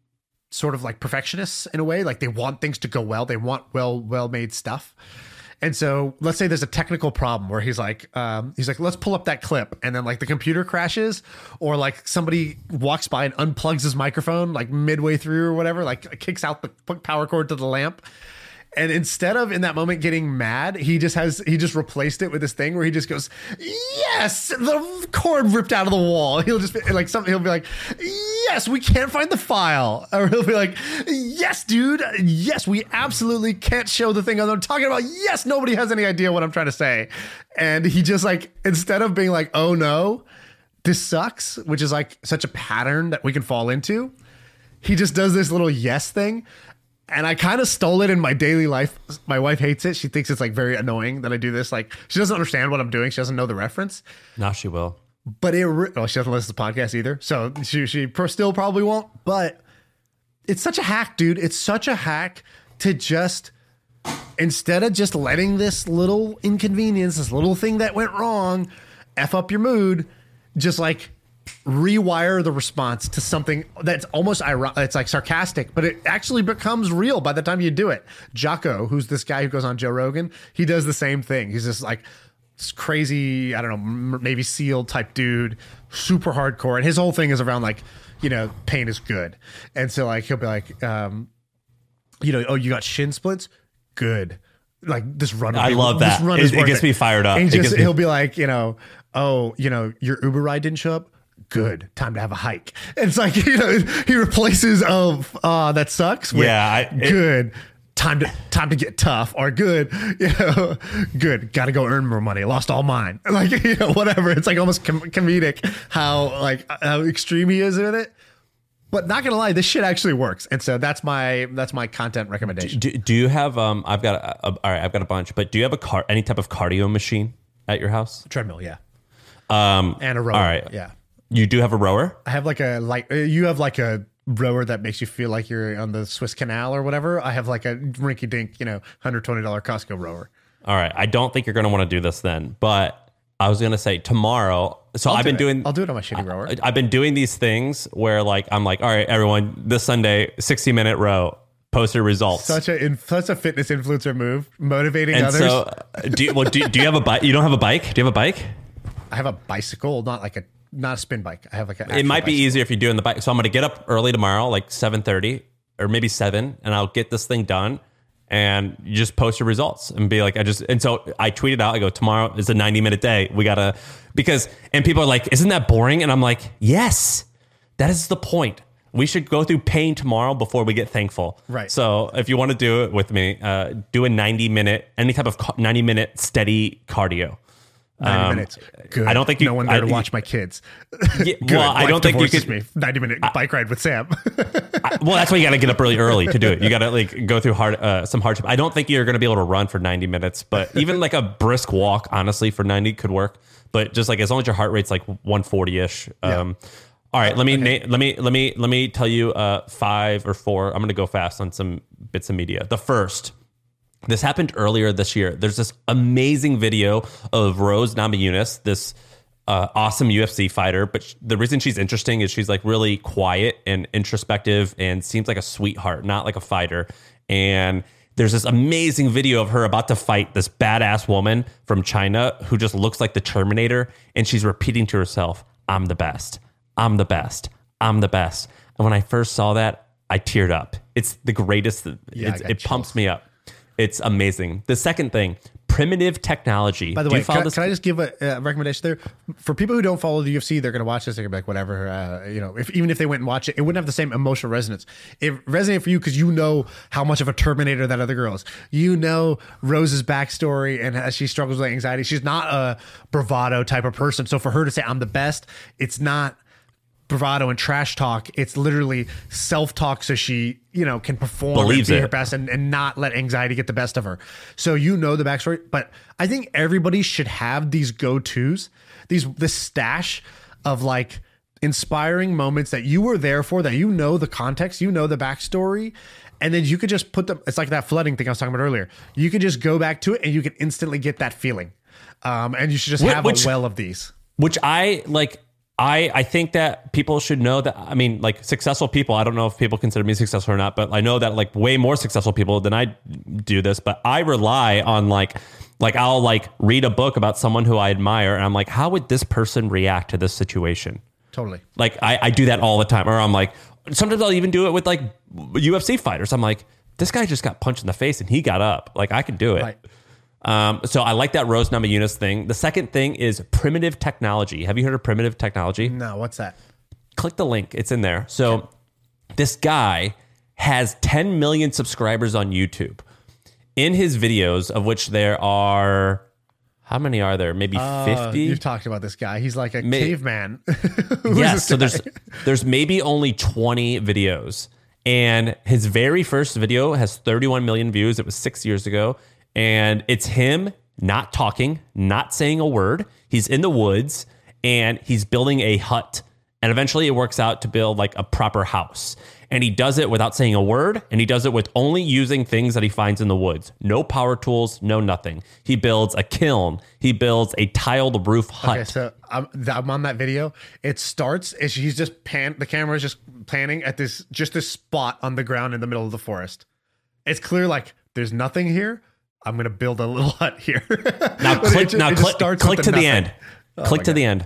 sort of like perfectionists in a way. Like they want things to go well. They want well well made stuff. And so let's say there's a technical problem where he's like, um, he's like, let's pull up that clip. And then like the computer crashes, or like somebody walks by and unplugs his microphone like midway through or whatever, like kicks out the power cord to the lamp. And instead of in that moment getting mad, he just has, he just replaced it with this thing where he just goes, yes, the cord ripped out of the wall. He'll just be like, something, he'll be like, yes, we can't find the file. Or he'll be like, yes, dude. Yes, we absolutely can't show the thing I'm talking about. Yes, nobody has any idea what I'm trying to say. And he just like, instead of being like, oh no, this sucks, which is like such a pattern that we can fall into, he just does this little yes thing. And I kind of stole it in my daily life. My wife hates it. She thinks it's like very annoying that I do this. Like she doesn't understand what I'm doing. She doesn't know the reference. Now she will. But it, well, she doesn't listen to the podcast either. So she, she still probably won't. But it's such a hack, dude. It's such a hack to just, instead of just letting this little inconvenience, this little thing that went wrong, F up your mood, just like rewire the response to something that's almost ironic. It's like sarcastic, but it actually becomes real by the time you do it. Jocko, who's this guy who goes on Joe Rogan, he does the same thing. He's just like this crazy, I don't know, Navy SEAL type dude, super hardcore. And his whole thing is around like, you know, pain is good. And so like, he'll be like, um, you know, oh, you got shin splints? Good. Like this run. I be, love that. It, it gets me fired up. And It just, gets me- he'll be like, you know, oh, you know, your Uber ride didn't show up? Good. Time to have a hike. It's like, you know, he replaces, oh, uh, that sucks. with, Yeah, I- it- good. Time to time to get tough, or good, you know, good. Got to go earn more money. Lost all mine. Like, you know, whatever. It's like almost com- comedic how like how extreme he is with it. But not gonna lie, this shit actually works. And so that's my that's my content recommendation. Do, do you have? Um, I've got. A, a, all right, I've got a bunch. But do you have a car? Any type of cardio machine at your house? Treadmill, yeah, Um, and a rower. All right. Yeah. You do have a rower? I have like a like uh, you have like a rower that makes you feel like you're on the Swiss Canal or whatever. I have like a rinky dink, you know, one hundred twenty dollars Costco rower. All right. I don't think you're going to want to do this then, but I was going to say tomorrow. So I'll I've do been it. doing, I'll do it on my shitty rower. I- I've been doing these things where like, I'm like, all right, everyone, this Sunday, sixty minute row, post your results. Such a in, such a fitness influencer move, motivating and others. so uh, do you, well, do, do you have a bike? You don't have a bike? Do you have a bike? I have a bicycle, not like a not a spin bike. I have like a. It might be easier if you're doing the bike. So I'm going to get up early tomorrow, like seven thirty or maybe seven, and I'll get this thing done. And you just post your results and be like, I just, and so I tweeted out, I go, tomorrow is a ninety minute day. We got to, because, and people are like, isn't that boring? And I'm like, yes, that is the point. We should go through pain tomorrow before we get thankful. Right. So if you want to do it with me, uh, do a ninety minute, any type of ninety minute steady cardio. ninety Um, minutes. Good. I don't think you- no one there I- to watch my kids. Yeah, Good. well, I Wife don't think you divorces could. me. ninety minute bike ride with Sam. I- well, that's why you got to get up really early to do it. You got to like go through hard uh, some hardship. I don't think you're going to be able to run for ninety minutes, but even like a brisk walk, honestly, for ninety could work. But just like as long as your heart rate's like one forty ish. Um, all right, let me Okay. na- let me let me let me tell you uh, five or four. I'm going to go fast on some bits of media. The first. This happened earlier this year. There's this amazing video of Rose Namajunas, this uh, awesome U F C fighter. But sh- the reason she's interesting is she's like really quiet and introspective and seems like a sweetheart, not like a fighter. And there's this amazing video of her about to fight this badass woman from China who just looks like the Terminator. And she's repeating to herself, I'm the best. I'm the best. I'm the best. And when I first saw that, I teared up. It's the greatest. Yeah, I it's, got it pumps chills. me up. It's amazing. The second thing, primitive technology. By the Do way, you follow can, this? can I just give a, a recommendation there for people who don't follow the U F C? They're going to watch this. They're going to be like, whatever. Uh, you know, if even if they went and watched it, it wouldn't have the same emotional resonance. It resonated for you because you know how much of a Terminator that other girl is. You know Rose's backstory and how she struggles with anxiety. She's not a bravado type of person. So for her to say I'm the best, it's not bravado and trash talk. It's literally self-talk so she, you know, can perform Believes and be it. her best and, and not let anxiety get the best of her. So you know the backstory, but I think everybody should have these go-tos, these this stash of like inspiring moments that you were there for, that you know the context, you know the backstory, and then you could just put them. It's like that flooding thing I was talking about earlier. You could just go back to it and you can instantly get that feeling. Um, and you should just Wh- have which- a well of these. Which I like. I, I think that people should know that. I mean, like successful people, I don't know if people consider me successful or not, but I know that like way more successful people than I do this, but I rely on like, like I'll like read a book about someone who I admire and I'm like, how would this person react to this situation? Totally. Like I, I do that all the time. Or I'm like, sometimes I'll even do it with like U F C fighters. I'm like, this guy just got punched in the face and he got up. Like I can do it. Right. Um, so I like that Rose Namajunas thing. The second thing is primitive technology. Have you heard of primitive technology? No, what's that? Click the link. It's in there. So this guy has ten million subscribers on YouTube. In his videos, of which there are, how many are there? Maybe Uh, fifty? you've talked about this guy. He's like a May- caveman. Who's Yes. this So guy? there's there's maybe only twenty videos. And his very first video has thirty-one million views. It was six years ago. And it's him not talking, not saying a word. He's in the woods and he's building a hut. And eventually it works out to build like a proper house. And he does it without saying a word. And he does it with only using things that he finds in the woods. No power tools, no nothing. He builds a kiln. He builds a tiled roof hut. Okay, so I'm, I'm on that video. It starts as he's just pan. The camera is just panning at this just this spot on the ground in the middle of the forest. It's clear like there's nothing here. I'm gonna build a little hut here. Now But it click. ju- now it just click. starts Click with to the nothing. end. Oh click my to God. the end.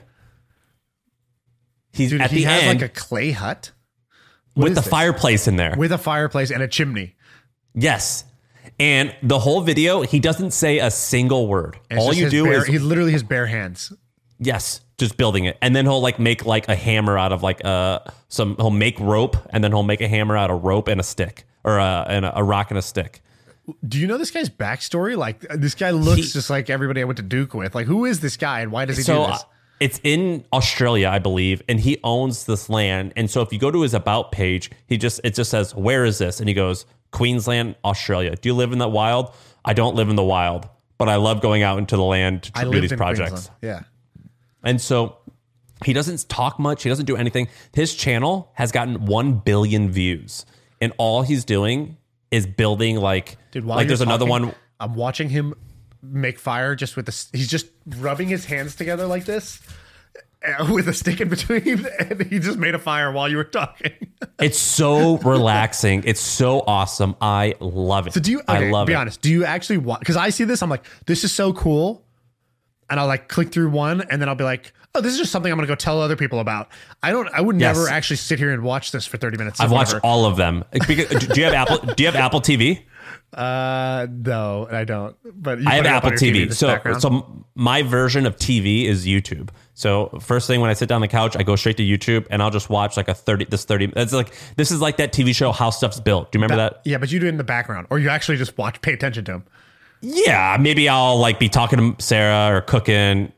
He's Dude, at he the has end like a clay hut What with is the this? fireplace in there. with a fireplace and a chimney. Yes. And the whole video, he doesn't say a single word. And it's All just you his do bare, is he literally his bare hands. yes, just building it, and then he'll like make like a hammer out of like uh some. He'll make rope, and then he'll make a hammer out of rope and a stick, or a and a, a rock and a stick. Do you know this guy's backstory? Like this guy looks He- just like everybody I went to Duke with. Like who is this guy and why does he So do uh, this? it's in Australia, I believe, and he owns this land. And so if you go to his about page, he just it just says, "Where is this?" And he goes, "Queensland, Australia." Do you live in the wild? I don't live in the wild, but I love going out into the land to I do lived these in projects. Queensland. Yeah. And so he doesn't talk much. He doesn't do anything. His channel has gotten one billion views. And all he's doing is building like, Dude, while like you're there's another talking, one. I'm watching him make fire just with this. He's just rubbing his hands together like this uh, with a stick in between. And he just made a fire while you were talking. It's so relaxing. It's so awesome. I love it. So do you, I okay, love be it. honest, do you actually want, because I see this, I'm like, this is so cool. And I'll like click through one and then I'll be like, oh, this is just something I'm going to go tell other people about. I don't, I would Yes. never actually sit here and watch this for thirty minutes. I've or watched whatever. all of them. Because, do you have Apple? Do you have Apple T V? Uh, no, I don't. But you I have put it up Apple on your T V. in the So, background. so my version of T V is YouTube. So first thing when I sit down on the couch, I go straight to YouTube and I'll just watch like a thirty. This thirty. It's like this is like that T V show How Stuff's Built. Do you remember that? Yeah, but you do it in the background, or you actually just watch, pay attention to him. Yeah, maybe I'll like be talking to Sarah or cooking,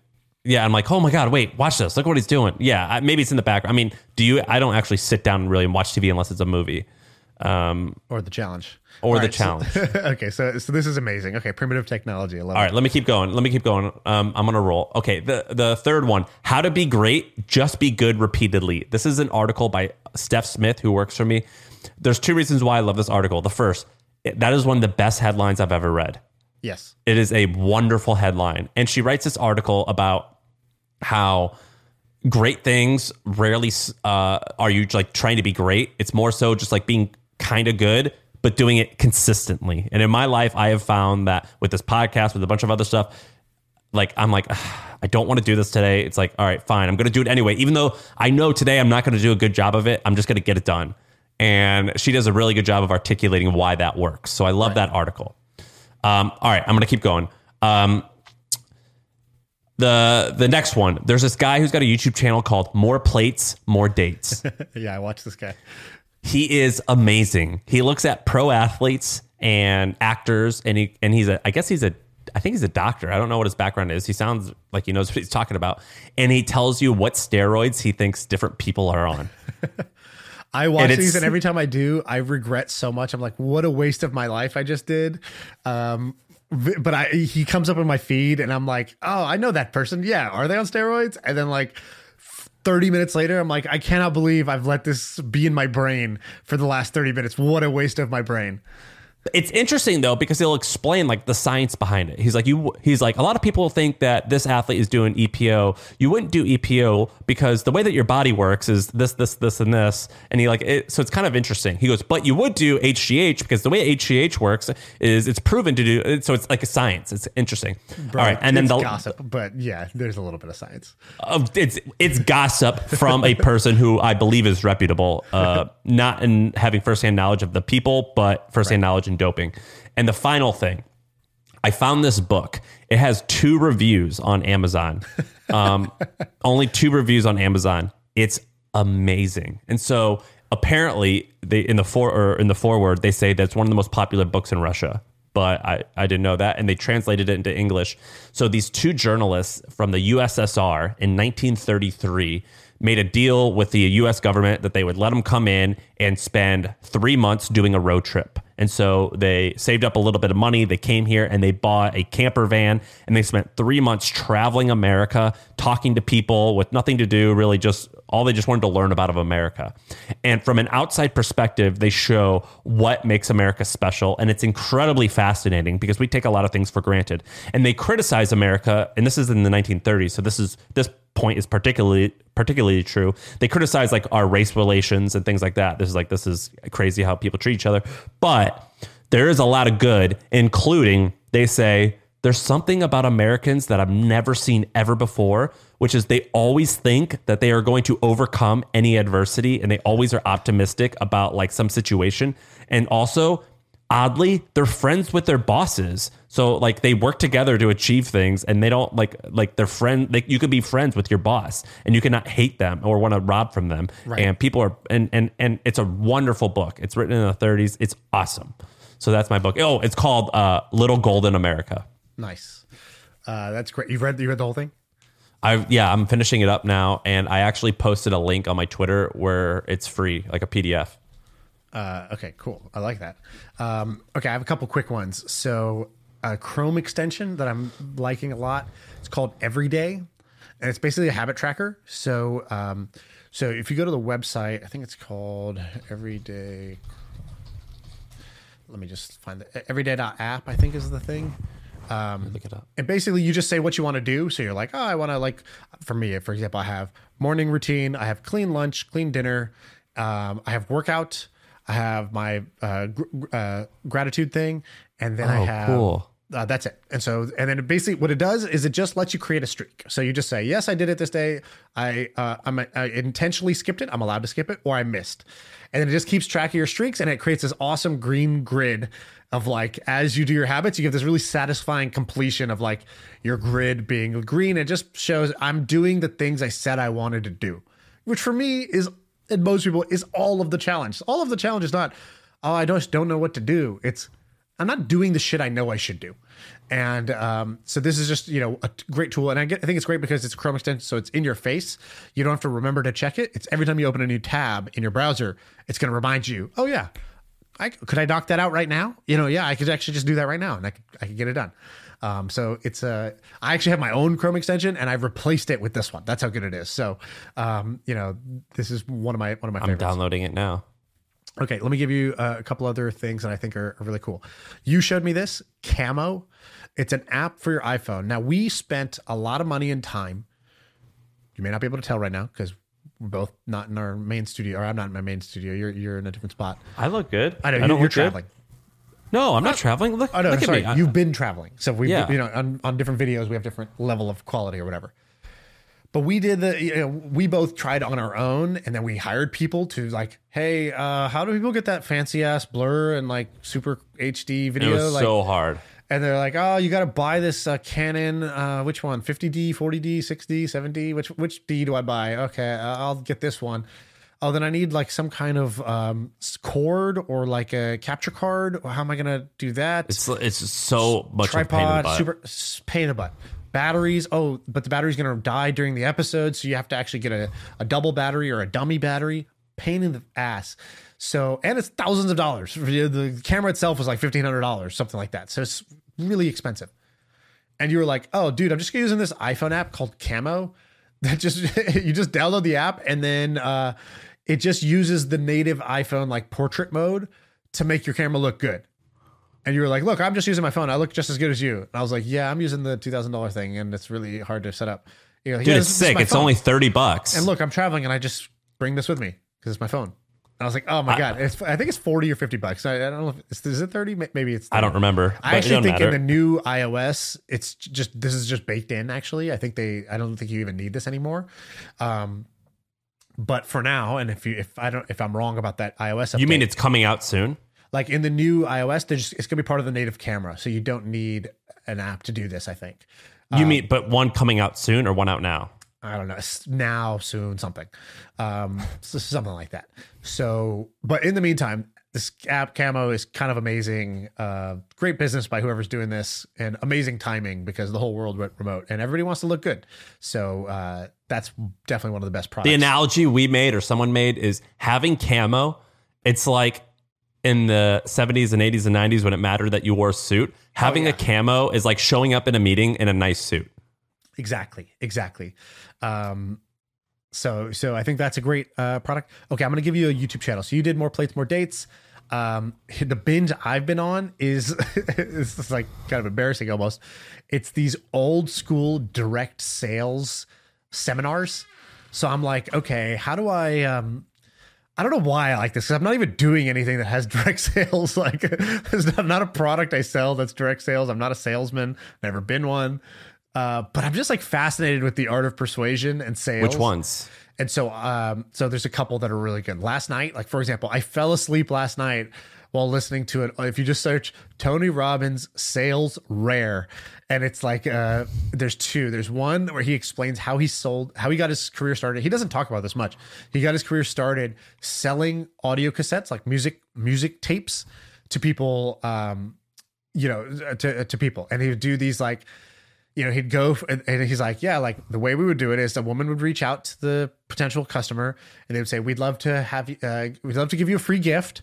Yeah, I'm like, oh my God, wait, watch this. Look what he's doing. Yeah, I, maybe it's in the background. I mean, do you? I don't actually sit down and really watch T V unless it's a movie. Um, or the challenge. Or All the right, challenge. So, okay, so so this is amazing. Okay, primitive technology. I love All it. right, let me keep going. Let me keep going. Um, I'm gonna roll. Okay, the the third one: how to be great, just be good repeatedly. This is an article by Steph Smith, who works for me. There's two reasons why I love this article. The first, that is one of the best headlines I've ever read. Yes, it is a wonderful headline, and she writes this article about how great things rarely uh, are you like trying to be great. It's more so just like being kind of good, but doing it consistently. And in my life, I have found that with this podcast, with a bunch of other stuff, like I'm like, I don't want to do this today. It's like, all right, fine. I'm going to do it anyway. Even though I know today I'm not going to do a good job of it, I'm just going to get it done. And she does a really good job of articulating why that works. So I love right. that article. Um, all right, I'm going to keep going. Um, the the next one, there's this guy who's got a YouTube channel called More Plates, More Dates. Yeah, I watched this guy. He is amazing. He looks at pro athletes and actors, and he and he's a I guess he's a I think he's a doctor. I don't know what his background is. He sounds like he knows what he's talking about. And he tells you what steroids he thinks different people are on. I watch and these, and every time I do, I regret so much. I'm like, what a waste of my life I just did. Um, but I he comes up in my feed, and I'm like, oh, I know that person. Yeah, are they on steroids? And then like thirty minutes later, I'm like, I cannot believe I've let this be in my brain for the last thirty minutes. What a waste of my brain. It's interesting though, because he'll explain like the science behind it. He's like, you, he's like, a lot of people think that this athlete is doing E P O. You wouldn't do E P O because the way that your body works is this, this, this, and this. And he like, it, so it's kind of interesting. He goes, but you would do H G H because the way H G H works is it's proven to do. So it's like a science. It's interesting. Bro, all right. And then the gossip, but yeah, there's a little bit of science. Uh, it's, it's gossip from a person who I believe is reputable, uh, not in having firsthand knowledge of the people, but firsthand right. knowledge in doping. And the final thing, I found this book. It has two reviews on Amazon. Um, only two reviews on Amazon. It's amazing. And so apparently they in the for or in the foreword they say that's one of the most popular books in Russia. But I, I didn't know that. And they translated it into English. So these two journalists from the U S S R in nineteen thirty-three made a deal with the U S government that they would let them come in and spend three months doing a road trip. And so they saved up a little bit of money. They came here and they bought a camper van, and they spent three months traveling America, talking to people with nothing to do, really just all they just wanted to learn about of America. And from an outside perspective, they show what makes America special. And it's incredibly fascinating because we take a lot of things for granted. And they criticize America. And this is in the nineteen thirties. So this is this point is particularly particularly true. They criticize like our race relations and things like that. This is like, this is crazy how people treat each other. But there is a lot of good, including they say there's something about Americans that I've never seen ever before, which is they always think that they are going to overcome any adversity, and they always are optimistic about like some situation. And also, oddly, they're friends with their bosses. So like they work together to achieve things, and they don't like like their friend. Like you could be friends with your boss, and you cannot hate them or want to rob from them. Right. And people are and and and it's a wonderful book. It's written in the thirties. It's awesome. So that's my book. Oh, it's called uh, Little Golden America. Nice. Uh, that's great. You've read you read the whole thing? I yeah, I'm finishing it up now, and I actually posted a link on my Twitter where it's free, like a P D F. Uh, okay, cool. I like that. Um, okay, I have a couple quick ones. So a Chrome extension that I'm liking a lot. It's called Everyday, and it's basically a habit tracker. So um, so if you go to the website, I think it's called Everyday. Let me just find the everyday dot app, I think is the thing. Um, Look it up. And basically you just say what you want to do. So you're like, oh, I want to like, for me, for example, I have morning routine. I have clean lunch, clean dinner. Um, I have workout. I have my uh, gr- uh, gratitude thing. And then oh, I have, cool. uh, that's it. And so, and then it basically what it does is it just lets you create a streak. So you just say, yes, I did it this day. I, uh, I'm, I intentionally skipped it. I'm allowed to skip it, or I missed. And then it just keeps track of your streaks, and it creates this awesome green grid of like, as you do your habits, you get this really satisfying completion of like your grid being green. It just shows I'm doing the things I said I wanted to do, which for me is, and most people, is all of the challenge. All of the challenge is not, oh, I just don't know what to do. It's, I'm not doing the shit I know I should do. And um, so this is just, you know, a great tool. And I, get, I think it's great because it's a Chrome extension. So it's in your face. You don't have to remember to check it. It's every time you open a new tab in your browser, it's going to remind you, oh yeah, I could I knock that out right now? You know, yeah, I could actually just do that right now. And I could, I could get it done. Um, so it's a, uh, I actually have my own Chrome extension and I've replaced it with this one. That's how good it is. So, um, you know, this is one of my, one of my I'm favorites. downloading it now. Okay, let me give you uh, a couple other things that I think are, are really cool. You showed me this, Camo. It's an app for your iPhone. Now, we spent a lot of money and time. You may not be able to tell right now because we're both not in our main studio, or I'm not in my main studio. You're you're in a different spot. I look good. I know, I you, don't you're look traveling. Good. No, I'm not traveling. Look, oh, no, look sorry. at me. I, You've been traveling. So we, Yeah. you know, on, on different videos, we have different level of quality or whatever. But we did the, you know, we both tried on our own, and then we hired people to like, hey, uh, how do people get that fancy ass blur and like super H D video? it was like, so hard. and they're like, oh, you got to buy this uh, Canon, uh, which one? fifty D, forty D, sixty, seventy? Which which D do I buy? Okay, uh, I'll get this one. Oh, then I need like some kind of um, cord or like a capture card. How am I going to do that? It's it's so much of a pain in the Tripod, butt. super s- pain in the butt. Batteries. Oh, but the battery's going to die during the episode. So you have to actually get a, a double battery or a dummy battery. Pain in the ass. So, and it's thousands of dollars. The camera itself was like fifteen hundred dollars, something like that. So it's really expensive. And you were like, oh, dude, I'm just using this iPhone app called Camo. That just, you just download the app and then uh, it just uses the native iPhone like portrait mode to make your camera look good. And you were like, look, I'm just using my phone. I look just as good as you. And I was like, yeah, I'm using the two thousand dollars thing and it's really hard to set up. You know, Dude, yeah, it's this is sick. my It's phone. only thirty bucks. And look, I'm traveling and I just bring this with me because it's my phone. And I was like, oh my I- God, it's, I think it's forty or fifty bucks. I, I don't know if it's, is it thirty? Maybe it's thirty. I don't remember. I but it actually don't think matter. in the new iOS, it's just, this is just baked in actually. I think they, I don't think you even need this anymore. Um, but for now, and if you, if I don't, if I'm wrong about that iOS update, You mean it's coming out soon? like in the new iOS, there's, it's gonna be part of the native camera. So you don't need an app to do this, I think. You mean, but one coming out soon or one out now? I don't know, s- now, soon, something, um, so something like that. So, but in the meantime, this app Camo is kind of amazing. Uh, great business by whoever's doing this, and amazing timing because the whole world went remote and everybody wants to look good. So uh, that's definitely one of the best products. The analogy we made or someone made is having camo. It's like in the seventies and eighties and nineties when it mattered that you wore a suit. Having yeah. a camo is like showing up in a meeting in a nice suit. Exactly, exactly. Um, so, so I think that's a great uh, product. Okay, I'm going to give you a YouTube channel. So you did More Plates, More Dates. Um, the binge I've been on is it's just like kind of embarrassing almost. It's these old school direct sales seminars. So I'm like, okay, how do I? Um, I don't know why I like this because I'm not even doing anything that has direct sales. Like, there's not, not a product I sell that's direct sales. I'm not a salesman. Never been one. Uh, but I'm just like fascinated with the art of persuasion and sales. Which ones? And so, um, so there's a couple that are really good. Last night, like for example, I fell asleep last night while listening to it. If you just search Tony Robbins sales rare, and it's like, uh, there's two. There's one where he explains how he sold, how he got his career started. He doesn't talk about this much. He got his career started selling audio cassettes, like music, music tapes to people, um, you know, to, to people. And he would do these like, you know, he'd go and, and he's like, yeah, like the way we would do it is a woman would reach out to the potential customer and they would say, we'd love to have you, uh, we'd love to give you a free gift.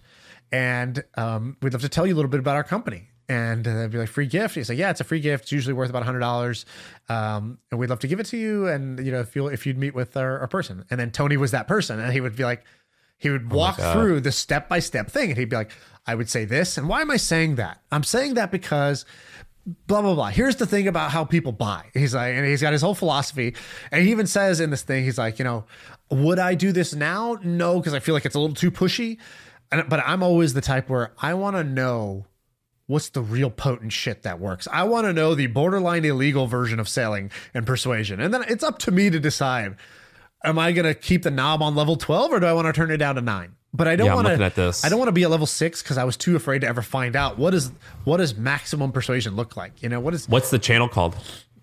And um, we'd love to tell you a little bit about our company. And uh, they'd be like, free gift. He's like, yeah, it's a free gift. It's usually worth about a hundred dollars. Um, and we'd love to give it to you. And, you know, if you, if you'd meet with our, our person. And then Tony was that person. And he would be like, he would walk God. through the step-by-step thing. And he'd be like, I would say this. And why am I saying that? I'm saying that because blah, blah, blah. Here's the thing about how people buy. He's like, and he's got his whole philosophy. And he even says in this thing, he's like, you know, would I do this now? No, because I feel like it's a little too pushy. And, but I'm always the type where I want to know what's the real potent shit that works. I want to know the borderline illegal version of selling and persuasion. And then it's up to me to decide, am I going to keep the knob on level twelve or do I want to turn it down to nine? But I don't Yeah, I'm want looking to. at this. I don't want to be at level six because I was too afraid to ever find out what is what does maximum persuasion look like. You know what is What's the channel called?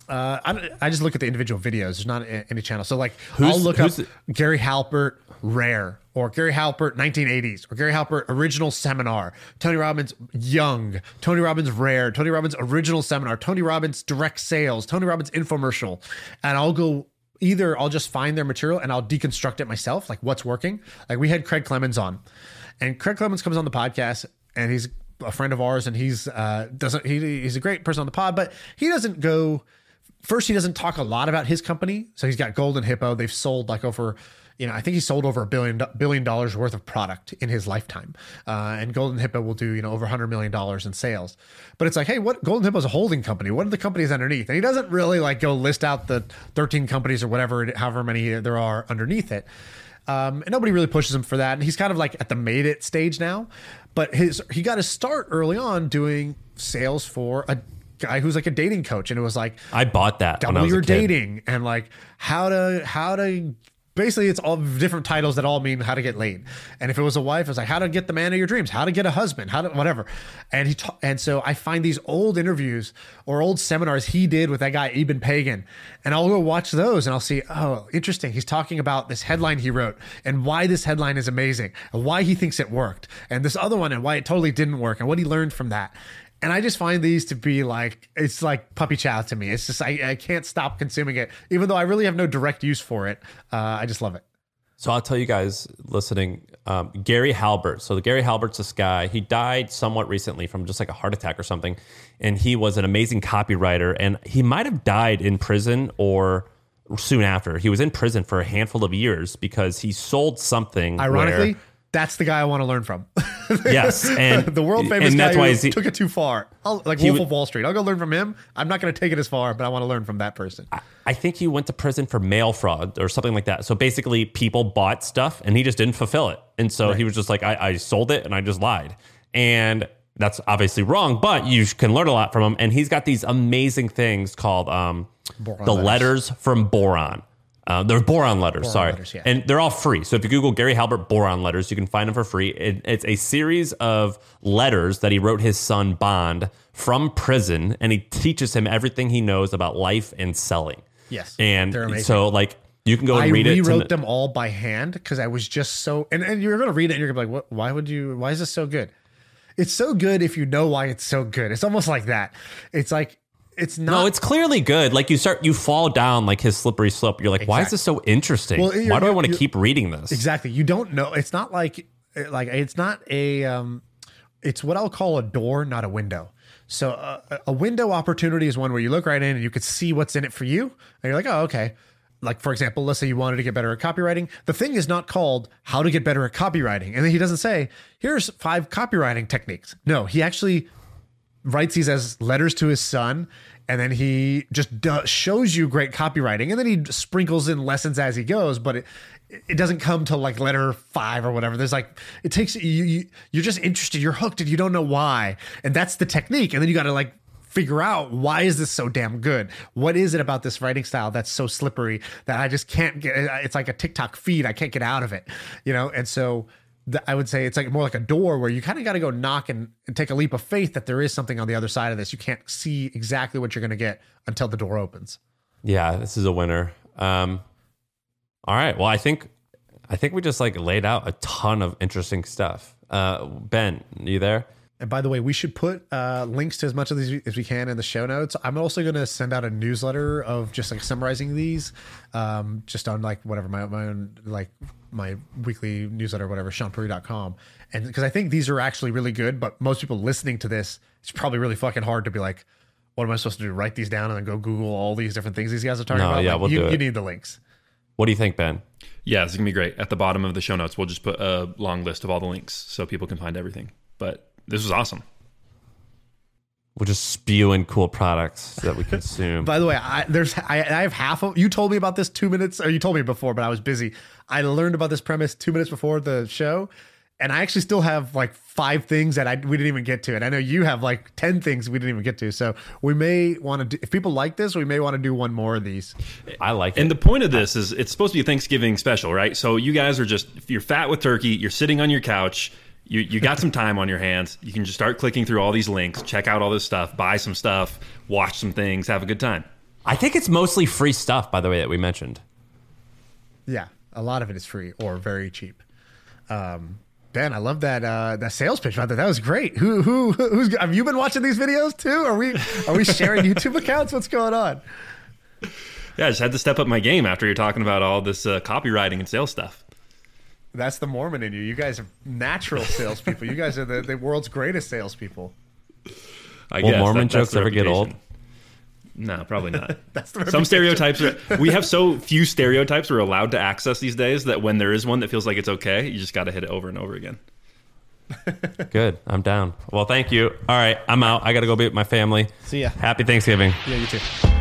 Uh, I, I just look at the individual videos. There's not a- any channel. So like, Who's- I'll look up who's- Gary Halpert Rare or Gary Halpert nineteen eighties or Gary Halpert Original Seminar, Tony Robbins Young, Tony Robbins Rare, Tony Robbins Original Seminar, Tony Robbins Direct Sales, Tony Robbins Infomercial, and I'll go. Either I'll just find their material and I'll deconstruct it myself, like what's working. Like we had Craig Clemens on, and Craig Clemens comes on the podcast, and he's a friend of ours, and he's uh doesn't he, he's a great person on the pod, but he doesn't go. First, he doesn't talk a lot about his company. So he's got Golden Hippo. They've sold like over, you know, I think he sold over a billion billion dollars worth of product in his lifetime. Uh, and Golden Hippo will do, you know, over one hundred million dollars in sales. But it's like, hey, what Golden Hippo is a holding company. What are the companies underneath? And he doesn't really like go list out the thirteen companies or whatever, however many there are underneath it. Um, and nobody really pushes him for that. And he's kind of like at the made it stage now. But his he got his start early on doing sales for a guy who's like a dating coach, and it was like I bought that when I double was a your kid. dating and like how to how to basically it's all different titles that all mean how to get laid. And if it was a wife, it's like how to get the man of your dreams, how to get a husband, how to whatever. And he ta- and so I find these old interviews or old seminars he did with that guy Eben Pagan, and I'll go watch those and I'll see, oh, interesting. He's talking about this headline he wrote and why this headline is amazing and why he thinks it worked, and this other one and why it totally didn't work and what he learned from that. And I just find these to be like, it's like puppy chow to me. It's just, I, I can't stop consuming it, even though I really have no direct use for it. Uh, I just love it. So I'll tell you guys listening, um, Gary Halbert. So the Gary Halbert's this guy. He died somewhat recently from just like a heart attack or something. And he was an amazing copywriter. And he might have died in prison or soon after. He was in prison for a handful of years because he sold something. Ironically, where, that's the guy I want to learn from. Yes, and the world famous and guy that's who why he's- took it too far. I'll, like He Wolf would- of Wall Street. I'll go learn from him. I'm not going to take it as far, but I want to learn from that person. I think he went to prison for mail fraud or something like that. So basically, people bought stuff and he just didn't fulfill it. And so he was just like, I, I sold it and I just lied. And that's obviously wrong, but you can learn a lot from him. And he's got these amazing things called um, Boron the letters. letters from Boron. Uh, they're boron letters, Boron sorry. letters, yeah. And they're all free. So if you Google Gary Halbert boron letters, you can find them for free. It, it's a series of letters that he wrote his son Bond from prison, and he teaches him everything he knows about life and selling. Yes, And they're amazing. so like you can go and I read it. rewrote to- them all by hand because I was just so, and, and you're going to read it and you're going to be like, what, why would you, why is this so good? It's so good if you know why it's so good. It's almost like that. It's like, it's not. No, it's clearly good. Like you start, you fall down like his slippery slope. You're like, why is Exactly. this so interesting? Well, you're- why do I want to you're- keep reading this? Exactly. You don't know. It's not like like it's not a um it's what I'll call a door, not a window. So uh, a window opportunity is one where you look right in and you could see what's in it for you. And you're like, "Oh, okay." Like, for example, let's say you wanted to get better at copywriting. The thing is not called how to get better at copywriting. And then he doesn't say, "Here's five copywriting techniques." No, he actually writes these as letters to his son, and then he just does, shows you great copywriting, and then he sprinkles in lessons as he goes, but it it doesn't come to like letter five or whatever. There's like, it takes you, you you're just interested, you're hooked, and you don't know why, and that's the technique. And then you got to like figure out, why is this so damn good? What is it about this writing style that's so slippery that I just can't get? It's like a TikTok feed, I can't get out of it, you know. And so the, I would say it's like more like a door where you kind of got to go knock and, and take a leap of faith that there is something on the other side of this. You can't see exactly what you're going to get until the door opens. Yeah, this is a winner. Um, all right. Well, I think I think we just like laid out a ton of interesting stuff. Uh, Ben, you there? And by the way, we should put uh, links to as much of these as we can in the show notes. I'm also going to send out a newsletter of just like summarizing these, um, just on like whatever my my own like my weekly newsletter, whatever, sean puri dot com. And because I think these are actually really good, but most people listening to this, it's probably really fucking hard to be like, what am I supposed to do? Write these down and then go Google all these different things these guys are talking No, about? yeah, Like, we'll you, do it. you need the links. What do you think, Ben? Yeah, it's going to be great. At the bottom of the show notes, we'll just put a long list of all the links so people can find everything. But this was awesome. We'll just spew in cool products that we consume. By the way, I, there's I, I have half of you told me about this two minutes, or you told me before, but I was busy. I learned about this premise two minutes before the show, and I actually still have like five things that I we didn't even get to, and I know you have like ten things we didn't even get to. So we may want to, do, if people like this, we may want to do one more of these. I like And it. the point of this is it's supposed to be a Thanksgiving special, right? So you guys are just, if you're fat with turkey, you're sitting on your couch, you you got some time on your hands, you can just start clicking through all these links, check out all this stuff, buy some stuff, watch some things, have a good time. I think it's mostly free stuff, by the way, that we mentioned. Yeah, a lot of it is free or very cheap. Um, Ben, I love that uh, that sales pitch. By the way, that was great. Who who who's have you been watching these videos too? Are we are we sharing YouTube accounts? What's going on? Yeah, I just had to step up my game after you're talking about all this uh, copywriting and sales stuff. That's the Mormon in you. You guys are natural salespeople. You guys are the, the world's greatest salespeople. I Will guess Mormon that, that's jokes ever get old? reputation. No, probably not. That's the Some reputation. stereotypes are, we have so few stereotypes we're allowed to access these days that when there is one that feels like it's okay, you just got to hit it over and over again. Good. I'm down. Well, thank you. All right. I'm out. I got to go be with my family. See ya. Happy Thanksgiving. Yeah, you too.